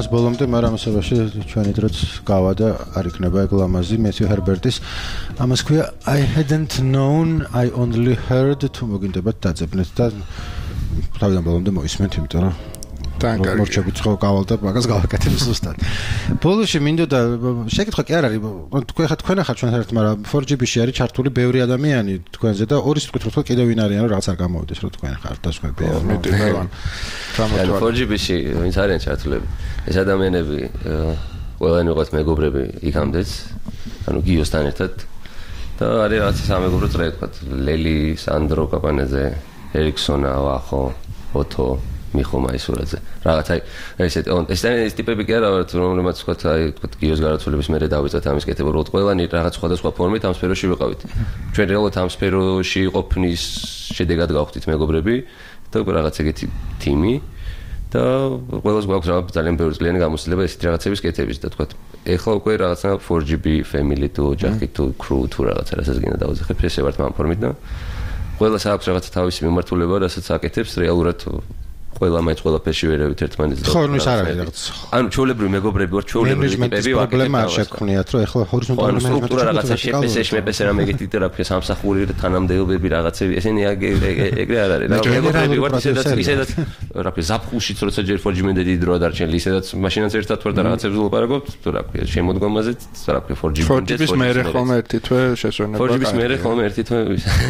ამას ბოლომდე, მაგრამ ამასობაში ჩვენი დროც გავადა, არ იქნება ეგ ლამაზი მეთიუ ჰერბერტის. ამას ქვია I hadn't known, I only heard თუ მოგინდებათ დაძებნეთ და თავიდან ბოლომდე მოისმენთ, იმიტომ რომ მორჩებით ხო გავალდა მაგას გავაკეთებ ზუსტად. ბოლოში მინდოდა შეკითხვა კი არ არის, თქვენ ხა თქვენ ახლა ჩვენ ერთად, მაგრამ four G B-ში არის ჩართული ბევრი ადამიანი თქვენზე და ორი სიტყვით ვთქვათ კიდევ ვინ არიან რომ რაღაც არ გამოვიდეს რომ თქვენ ხართ და თქვენ ბეა. four G B-ში ვინც არიან ჩართულები? ეს ადამიანები ყველანი ვიყავთ მეგობრები იქამდეც, ანუ გიოსთან ერთად და არის რაღაც სამეგობრო წრე ვთქვათ, ლელი, სანდრო კაპანეძე, ერიქსონა, ვახო, ოტო მიხომა ისურაძე. რაღაც აი ესეთ ეს ეს ტიპები კი არა ვართ, რომელმაც ვთქვათ, აი ვთქვათ გიოს გარდაცვალების მერე დავიწყეთ ამის კეთება, რომ ყველანი რაღაც სხვადასხვა ფორმით ამ სფეროში ვიყავით. ჩვენ რეალურად ამ სფეროში ყოფნის შედეგად გავხდით მეგობრები და რაღაც ეგეთი თიმი და ყველას გვაქვს რაღაც ძალიან ბევრი წლიანი გამოცდილება ესეთი რაღაცების კეთების და ვთქვათ, ეხლა უკვე რაღაცა four G B family თუ ოჯახი თუ crew თუ რაღაცა რასაც გინდა დავუძახებ, ესე ვართ ამ ფორმით და ყველას აქვს რაღაცა თავისი მიმართულება, რასაც აკეთებს რეალურად ყველა მაინც ყველაფერში ვერავით ერთმანეთს. ხო, ნუ ის არ არის რაღაც. ანუ ჩვეულებრივი მეგობრები ვარ, ჩვეულებრივი ტიპები ვარ. პრობლემა არ შექმნიათ, რომ ეხლა ჰორიზონტალური სტრუქტურა რაღაცა შეპესე, შეპესე რამე ეგეთი ტერაპია სამსახური თანამდებობები რაღაცები, ესენი ეგრე არ არის. მეგობრები ვარ, ისედაც ისედაც რა ქვია, ზაფხულშიც როცა ჯერ four G B-მდე დიდი დროა დარჩენილი, ისედაც მაშინაც ერთად ვარ და რაღაცებს ვილაპარაკობთ, რა ქვია, შემოდგომაზე, რა ქვია four G B-მდე. four G B-ს მერე ხოლმე ერთი თვე შესვენება. four G B-ს მერე ხოლმე ერთი თვე.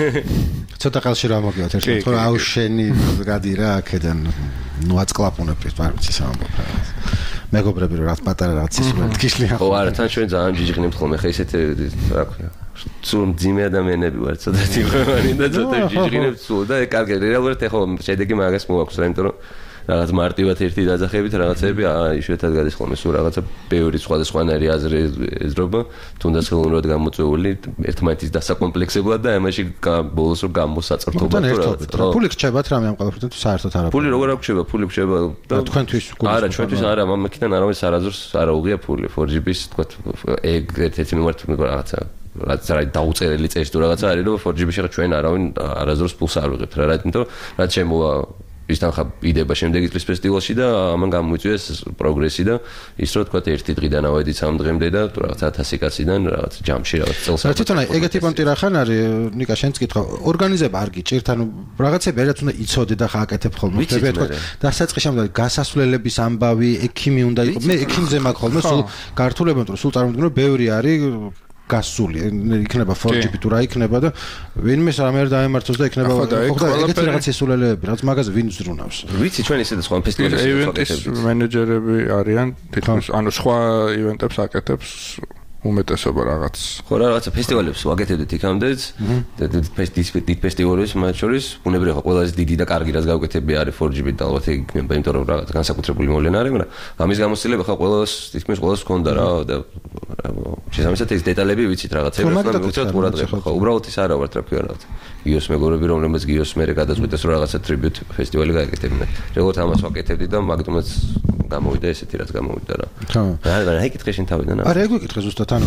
ცოტა ყელში რა მოგივათ ერთად, ხო, აუ შენი გადი რა აქედან ნუ აწკლაპუნებთ პარკში სამბობ რაღაც. მეგობრები რა პატარა რაღაც ისურვეთ გიშლიან. ხო, არა, თან ჩვენ ძალიან ჯიჯღნებთ ხოლმე, ხა ისეთ რა ქვია. სულ ძიმე ადამიანები ვართ, ცოტა თიმანი და ცოტა ჯიჯღნებთ სულ და კარგი, რეალურად ეხლა შედეგი მაგას მოაქვს რა, იმიტომ რომ რაღაც მარტივად ერთი დაძახებით რაღაცები იშვიათად გადის ხოლმე სულ რაღაცა ბევრი სხვადასხვანაირი აზრი ეძრობა, თუნდაც ხელოვნურად გამოწვეული ერთმანეთის დასაკომპლექსებლად და ამაში ბოლოს რომ გამოსაწრთობად რა. ფული რჩებათ რამე ამ ყველაფერთან თუ საერთოდ არა? ფული როგორ აღრჩება? ფული რჩება და თქვენთვის არა, ჩვენთვის არა, მამაკიდან არავის არაზრს არ აუღია ფული four G B-ს, თქვა ეგ ერთ-ერთი მიმართ რაღაცა რაც რა დაუწერელი წესი თუ რაღაცა არის რომ four G B-ში ჩვენ არავინ არაზრს ფულს არ ვიღებთ რა, იმიტომ რაც შემოვა ისთან ხა იდება შემდეგი წლის ფესტივალში და ამან გამოიწვიეს პროგრესი და ის რო თქვა ერთი დღიდან ავედით სამ დღემდე და რაღაც ათასი კაციდან რაღაც ჯამში რაღაც წელს. თვითონ აი ეგეთი პონტი რა ხან არის ნიკა შენც კითხა ორგანიზება არ გიჭირთ ანუ რაღაცები რაც უნდა იცოდე და ხა აკეთებ ხოლმე ხდება თქვა დასაწყისამდე გასასვლელების ამბავი ექიმი უნდა იყოს მე ექიმზე მაქვს ხოლმე სულ გართულებენ რომ სულ წარმოვიდგინე რომ ბევრი არის გასული იქნება four G B თუ რა იქნება და ვინმე რამე არ დაემართოს და იქნება ხო და ეგეთი რაღაც ესულელეები რაც მაგაზე ვინ ზრუნავს ვიცი ჩვენ ისედაც სხვა ფესტივალებში ივენტის მენეჯერები არიან თითქოს ანუ სხვა ივენტებს აკეთებს უმეტესობა რაღაც ხო რა რაღაცა ფესტივალებს ვაკეთებდით იქამდეც და დიდ ფესტივალებს მათ შორის ბუნებრივია ხო ყველაზე დიდი და კარგი რაც გავკეთებია არის four G B და ალბათ იქნება იმიტომ რომ რაღაც განსაკუთრებული მოვლენა არის მაგრამ ამის გამოცდილება ხო ყველას თითქმის ყველას ჰქონდა რა და შესაბამისად ეს დეტალები ვიცით რაღაცები რა მოგწევთ ყურადღება ხო უბრალოდ ის არა ვართ რა ქვია რაღაც გიოს მეგობრები რომლებიც გიოს მერე გადაწყვიტეს რომ რაღაცა ტრიბიუტ ფესტივალი გააკეთებინათ როგორც ამას ვაკეთებდი და მაგდომაც გამოვიდა ესეთი რაც გამოვიდა რა ხო არა რა იკითხე შენ თავიდან არა ეგ ვიკითხე ზუსტად ანუ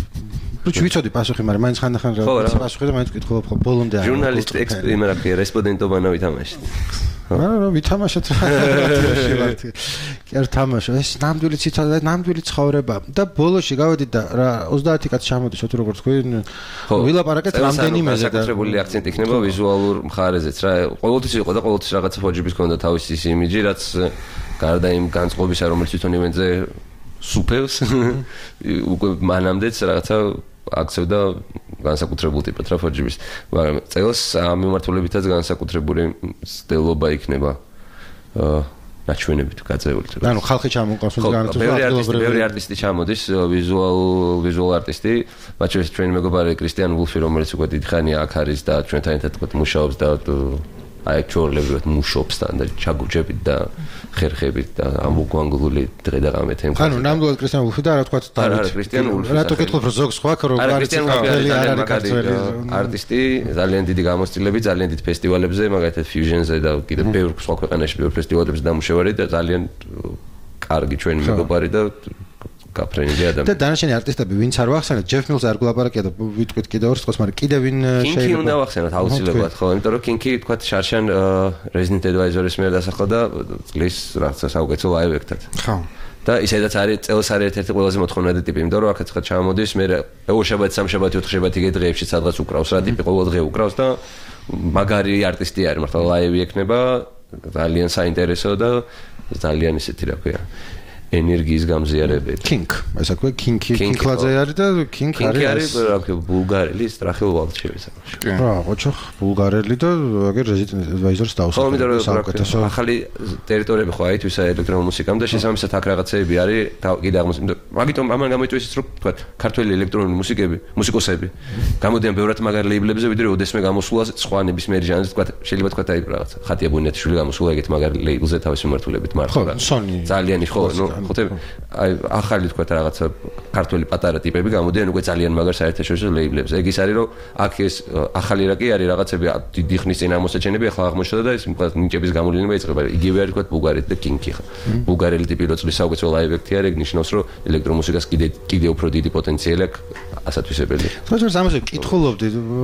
ბიჭი ვიცოდი პასუხი მაგრამ მაინც ხანდახან რა პასუხი და მაინც ვკითხულობ ხო ბოლომდე არა ჟურნალისტ ექსპერიმენტ რა ქვია რესპონდენტობა ვითამაშეთ არა ვითამაშეთ კი არ თამაშო ეს ნამდვილი ციტადა ნამდვილი ცხოვრება და ბოლოში გავედით და რა ოცდაათი კაცი ჩამოდის თუ როგორც თქვი ვილაპარაკეთ რამდენიმეზე და საკუთრებული აქცენტი იქნება ვიზუალურ მხარეზეც რა ყოველთვის იყო და ყოველთვის რაღაცა four G B-ს ქონდა თავისი ის იმიჯი რაც გარდა იმ განწყობისა რომელიც თვითონ ივენტზე სუპევს უკვე მანამდეც რაღაცა აქცევდა განსაკუთრებულ ტიპად რა four G B-ს მაგრამ წელს ამ მიმართულებითაც განსაკუთრებული ცდელობა იქნება ნაჩვენებით გაწეული ანუ ხალხი ჩამოყავს განსაკუთრებული ბევრი არტისტი ჩამოდის ვიზუალ ვიზუალ არტისტი მათ შორის ჩვენი მეგობარი კრისტიან ვულფი რომელიც უკვე დიდი ხანია აქ არის და ჩვენთან ერთად თქვა მუშაობს და აი ჩვეულებრივად მუშაობს და ჩაგუჯებით და ხერხებით და ამოგვანგლული დღე და ღამე თემს ანუ ნამდვილად კრისტიან ვულფი და რა თქვა არა არა კრისტიან ვულფი რატო კითხულობ რომ ზოგს ხო აქ რომ კრისტიანი არ არის კარტველი არტისტი ძალიან დიდი გამოცდილებით ძალიან დიდ ფესტივალებზე მაგალითად ფიუჟენზე და კიდევ ბევრ სხვა ქვეყანაში ბევრ ფესტივალებზე დამუშავარი და ძალიან კარგი ჩვენი მეგობარი და გაფრენილი ადამიანი და დანარჩენი არტისტები ვინც არ ვახსენეთ ჯეფ მილს არ გულაპარაკია და ვიტყვით კიდევ ორ წყოს მაგრამ კიდევ ვინ შეიძლება კინგი უნდა ვახსენოთ აუცილებლად ხო იმიტომ რომ კინგი თქვა შარშან Resident Advisor-ის მიერ დასახლა და წლის რაღაცა საუკეთესო ლაივ-ექტად ხო და ისედაც არის წელს არის ერთ-ერთი ყველაზე მოთხოვნადი ტიპი, იმიტომ რომ აქაც ხა ჩამოდის, მე ორ შაბათი, სამ შაბათი, ოთხ შაბათი ეგ დღეებში სადღაც უკრავს რა ტიპი, ყოველ დღე უკრავს და მაგარი არტისტი არის, მართლა ლაივი ექნება, ძალიან საინტერესო და ძალიან ისეთი რა ქვია ენერგიის გამზიარებელი. King, ასე ვქვი, King King-ლაძე არის და King არის. King არის, რა ქვია, ბულგარელი, სტრახილ ვალდშევი საკუთრებით. რა, ოჩო, ბულგარელი და აგერ Resident Advisor-ს დაუსახელებს საკუთრებო. ახალი ტერიტორიები ხო აი თვისა ელექტრონულ მუსიკამ და შესაბამისად აქ რაღაცეები არის, კიდე აღმოსავლეთ. მაგიტომ ამან გამოიწვია ის რომ თქვა, ქართული ელექტრონული მუსიკები, მუსიკოსები გამოდიან ბევრად მაგარ ლეიბლებზე, ვიდრე ოდესმე გამოსულა სხვა ნებისმიერი ჟანრის, თქვა, შეიძლება თქვა აი რაღაც ხატია ბუნიათიშვილი გამოსულა ეგეთ მაგარ ლეიბლზე თავის მიმართულებით მართლა. ძალიან ხო, ნუ ხოთე აი ახალი თქვა რაღაცა ქართული პატარა ტიპები გამოდიან უკვე ძალიან მაგარ საერთაშორისო ლეიბლებზე. ეგ ის არის რომ აქ ეს ახალი რა კი არის რაღაცები დიდი ხნის წინ ამოსაჩენები ახლა აღმოჩნდა და ეს ნიჭების გამოვლენა იწყება. იგივე არის თქვა ბულგარეთი და კინკი ხა. ბულგარელი ტიპი რო წლის საუკეთესო ლაივ აქტი არის, ეგ ნიშნავს რომ ელექტრომუსიკას კიდე კიდე უფრო დიდი პოტენციალი აქვს ასათვისებელი. თორემ ამაზე ვკითხულობდი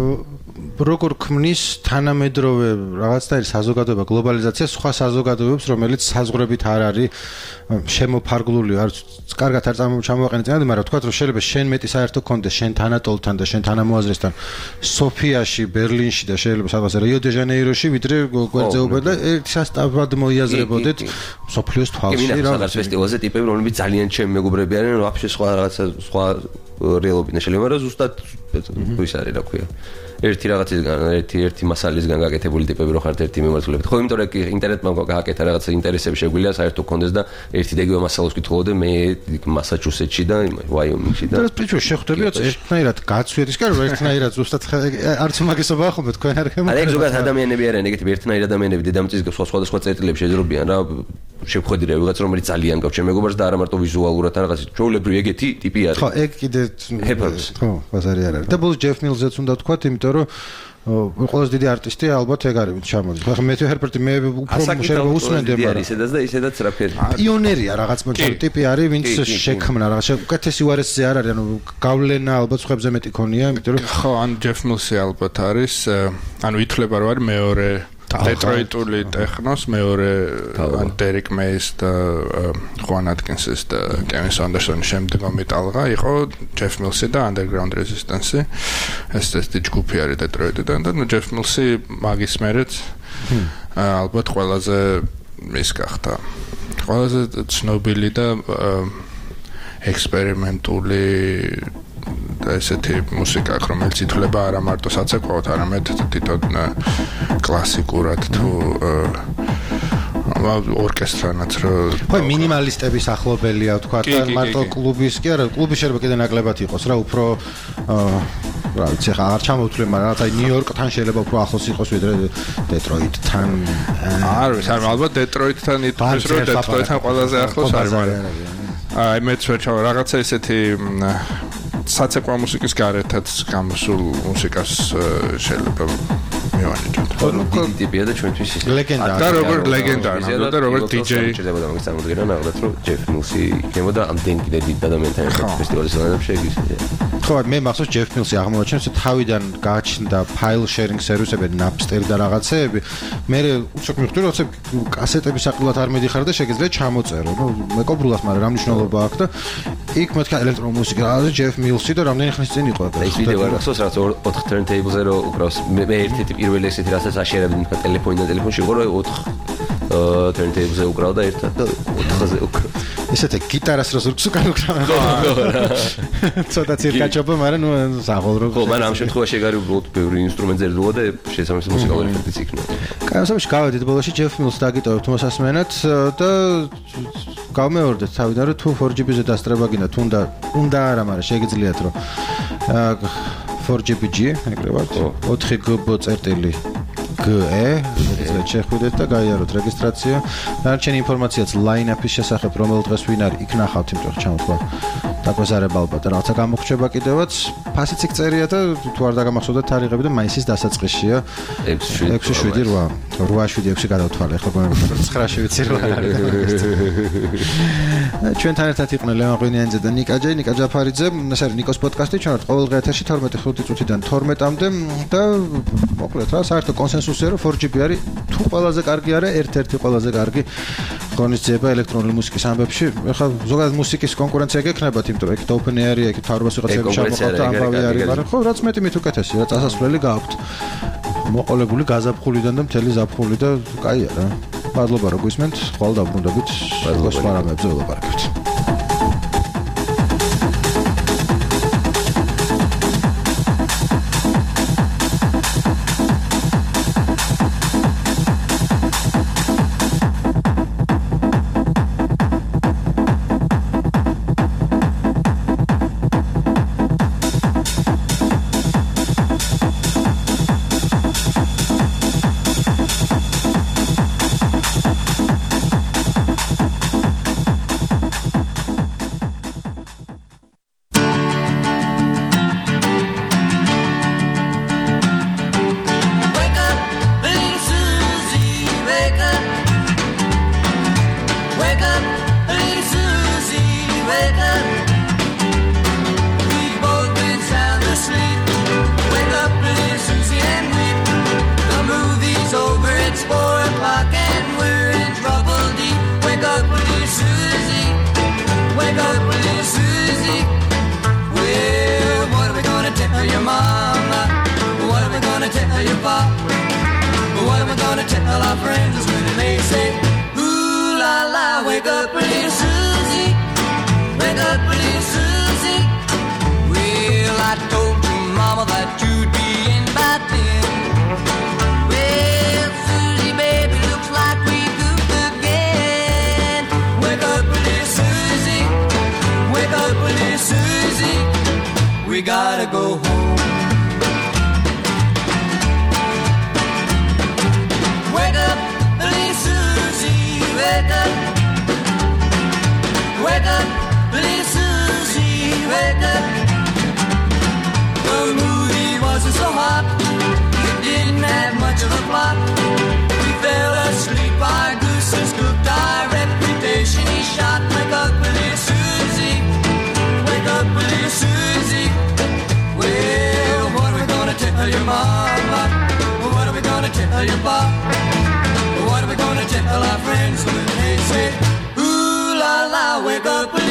როგორ ქმნის თანამედროვე რაღაცნაირი საზოგადოება გლობალიზაცია სხვა საზოგადოებებს რომელიც საზღვრებით არ არის შემოფარგლული არც კარგად არ ჩამოვაყენეთ, მაგრამ თქვა რომ შეიძლება შენ მეტი საერთო კონდეს შენ თანატოლთან და შენ თანამოაზრესთან სოფიაში, ბერლინში და შეიძლება სადღაც რიო-დე-ჟანეიროში ვიდრე გვერდზეობა და ერთ სასტაბად მოიაზრებოდეთ სოფლიოს თვალში რა. სადღაც ფესტივალზე ტიპები რომლებიც ძალიან ჩემი მეგობრები არიან, ვაფშე სხვა რაღაცა სხვა რეალობიდან შეიძლება, მაგრამ ზუსტად ის არის რა ქვია. ერთი რაღაცისგან, ერთი ერთი მასალისგან გაკეთებული ტიპები რო ხართ ერთი მიმართულებით. ხო, იმიტომ რომ ინტერნეტმა გააკეთა რაღაცა ინტერესები შეგვიძლია საერთო კონდეს და ერთი და იგივე მასალას ვკითხულობდი მე მასაჩუსეტსში და ვაიომინგში და. და პრინციპში შეხვდებიოთ ერთნაირად გაცვიეთ ის კარგი ერთნაირად ზუსტად არც მაგისობა ხომ თქვენ არ გემო. არა, ეგ ზოგადად ადამიანები არიან ეგეთი ერთნაირი ადამიანები დედამიწის სხვა სხვადასხვა წერტილებში შეძრობიან რა. შევხვედი რა ვიღაც რომელიც ძალიან გავჩე მეგობარს და არა მარტო ვიზუალურად რაღაც ჩვეულებრივი ეგეთი ტიპი არის. ხო, ეგ კიდე ხო, ბაზარი არ არის. და ბოლოს ჯეფ მილზეც უნდა თქვათ, იმიტომ რომ ყველაზე დიდი არტისტი ალბათ ეგ არის ჩამოდის. ხო, მე ჰერბერტი მე უფრო შეიძლება უსმენდე, მაგრამ ისედაც და ისედაც რაფერი. პიონერია რაღაც მოწორი ტიპი არის, ვინც შექმნა რაღაც უკეთესი უარესზე არ არის, ანუ გავლენა ალბათ სხვებზე მეტი ქონია, იმიტომ რომ ხო, ან ჯეფ მილსი ალბათ არის, ანუ ითვლება რომ არის მეორე დეტროიტული ტექნოს მეორე ან დერეკ მეის და ხუან ატკინსის და კევინ სანდერსონის შემდგომი ტალღა იყო ჯეფ მილსი და Underground Resistance. ეს ეს ჯგუფი არის დეტროიტიდან და ჯეფ მილსი მაგის მერეც ალბათ ყველაზე ის გახდა ყველაზე ცნობილი და ექსპერიმენტული და ესეთი მუსიკა, რომელიც ითვლება არა მარტო საცეკვაოდ, არამედ თვითონ კლასიკურად თუ ორკესტრანაც რო ხო მინიმალისტების ახლობელია ვთქვა და მარტო კლუბის კი არა, კლუბი შეიძლება კიდე ნაკლებად იყოს რა, უფრო რა ვიცი ხა არ ჩამოვთვლი, მაგრამ რაღაცა ნიუ-იორკთან შეიძლება უფრო ახლოს იყოს ვიდრე დეტროიტთან. არ ვიცი, არა ალბათ დეტროიტთან ითქვას რომ დეტროიტთან ყველაზე ახლოს არის, მაგრამ აი მეც ვერჩავ რაღაცა ესეთი საცეკვაო მუსიკის გარეთაც გამოსულ მუსიკას შეიძლება მივანიჭოთ. დიდი ტიპია და ჩვენთვის ის ლეგენდა. და როგორ ლეგენდა, და როგორ დი-ჯეი. შეიძლება და მაგის წარმოდგენა ნახოთ რომ ჯეფ მილსი იქნებოდა ამდენ კიდე დიდ ადამიანთან ფესტივალის ლაინაპში ეგ ისე. ხო, მე მახსოვს ჯეფ მილსი აღმოაჩენს თავიდან გააჩნდა ფაილ შერინგ სერვისები, ნაპსტერ და რაღაცეები. მე უცებ მივხვდი რომ კასეტების საყლად არ მედიხარ და შეგიძლია ჩამოწერო. ნუ მეკობრულად, მაგრამ რა მნიშვნელობა აქვს და იქ მეთქა ელექტრონული მუსიკა და ჯეფ მილსი და რამდენი ხნის წინ იყო ეს ვიდეო არ გახსოვს რაც ოთხ turntable-ზე რო უკრავს მე ერთ-ერთი პირველი ესეთი რასაც აშერებდი თქვა ტელეფონიდან ტელეფონში იყო რომ ოთხ turntable-ზე უკრავდა ერთად და ოთხზე უკრავდა ესეთი გიტარას რო ზურგს უკან უკრავდა ხო ცოტა ცირკაჩობა მაგრამ ნუ საღოლრო ხო მაგრამ ამ შემთხვევაში ეგ არის უბრალოდ ბევრი ინსტრუმენტზე რდუა და შესაბამისი მუსიკალური ეფექტიც იქნება კანსამში გავედით ბოლოში ჯეფ მილს დაგიტოვებთ მოსასმენად და გავმეორდეთ თავიდან რომ თუ four G B-ზე დასწრება გინდა თუნდა უნდა არა მაგრამ შეგიძლიათ რომ four G B G ეგრევათ ოთხ G B წერტილი G E ეს შეხვიდეთ და გაიაროთ რეგისტრაცია. დანარჩენი ინფორმაციაც line-up-ის შესახებ რომელ დღეს ვინ არის იქ ნახავთ იმიტომ რომ ჩამოთქვა დაგვეზარება ალბათ რაღაცა გამოხდება კიდევაც ფასიც იქ წერია და თუ არ დაგამახსოვრდეთ თარიღები და მაისის დასაწყისშია ექვსი შვიდი რვა რვა შვიდი ექვსი გადავთვალე ხო ცხრაში ვიცი რა ჩვენთან ერთად იყვნენ ლევან ღვინიანიძე და ნიკა ჯეი ნიკა ჯაფარიძე ეს არის ნიკოს პოდკასტი ჩვენ ვართ ყოველდღე ეთერში თორმეტი ხუთი წუთიდან თორმეტამდე და მოკლედ რა საერთო კონსენსუსია რომ four G B არის თუ ყველაზე კარგი არა ერთ-ერთი ყველაზე კარგი ღონისძიება ელექტრონული მუსიკის ამბებში. ეხლა ზოგადად მუსიკის კონკურენცია გექნებათ, იმიტომ რომ ეგ open air-ია, ეგ თავრობას ვიღაცები შემოყავთ, ამბავი არის, მაგრამ ხო, რაც მეტი მით უკეთესი, რა წასასვლელი გააქვთ. მოყოლებული გაზაფხულიდან და მთელი ზაფხული და კაია რა. მადლობა რომ გვისმენთ, ხვალ დაბრუნდებით. სხვა რამებზე ველაპარაკებთ. We gotta go home. Wake up, little Susie, wake up. Wake up, little Susie, wake up. The movie wasn't so hot, it didn't have much of a plot. We fell asleep, our gooses cooked, our reputation he shot. Wake up, little Susie, wake up, little Susie. Well, what are we gonna tell your mama? What are we gonna tell your pop? What are we gonna tell our friends when they say, ooh la la, wake up.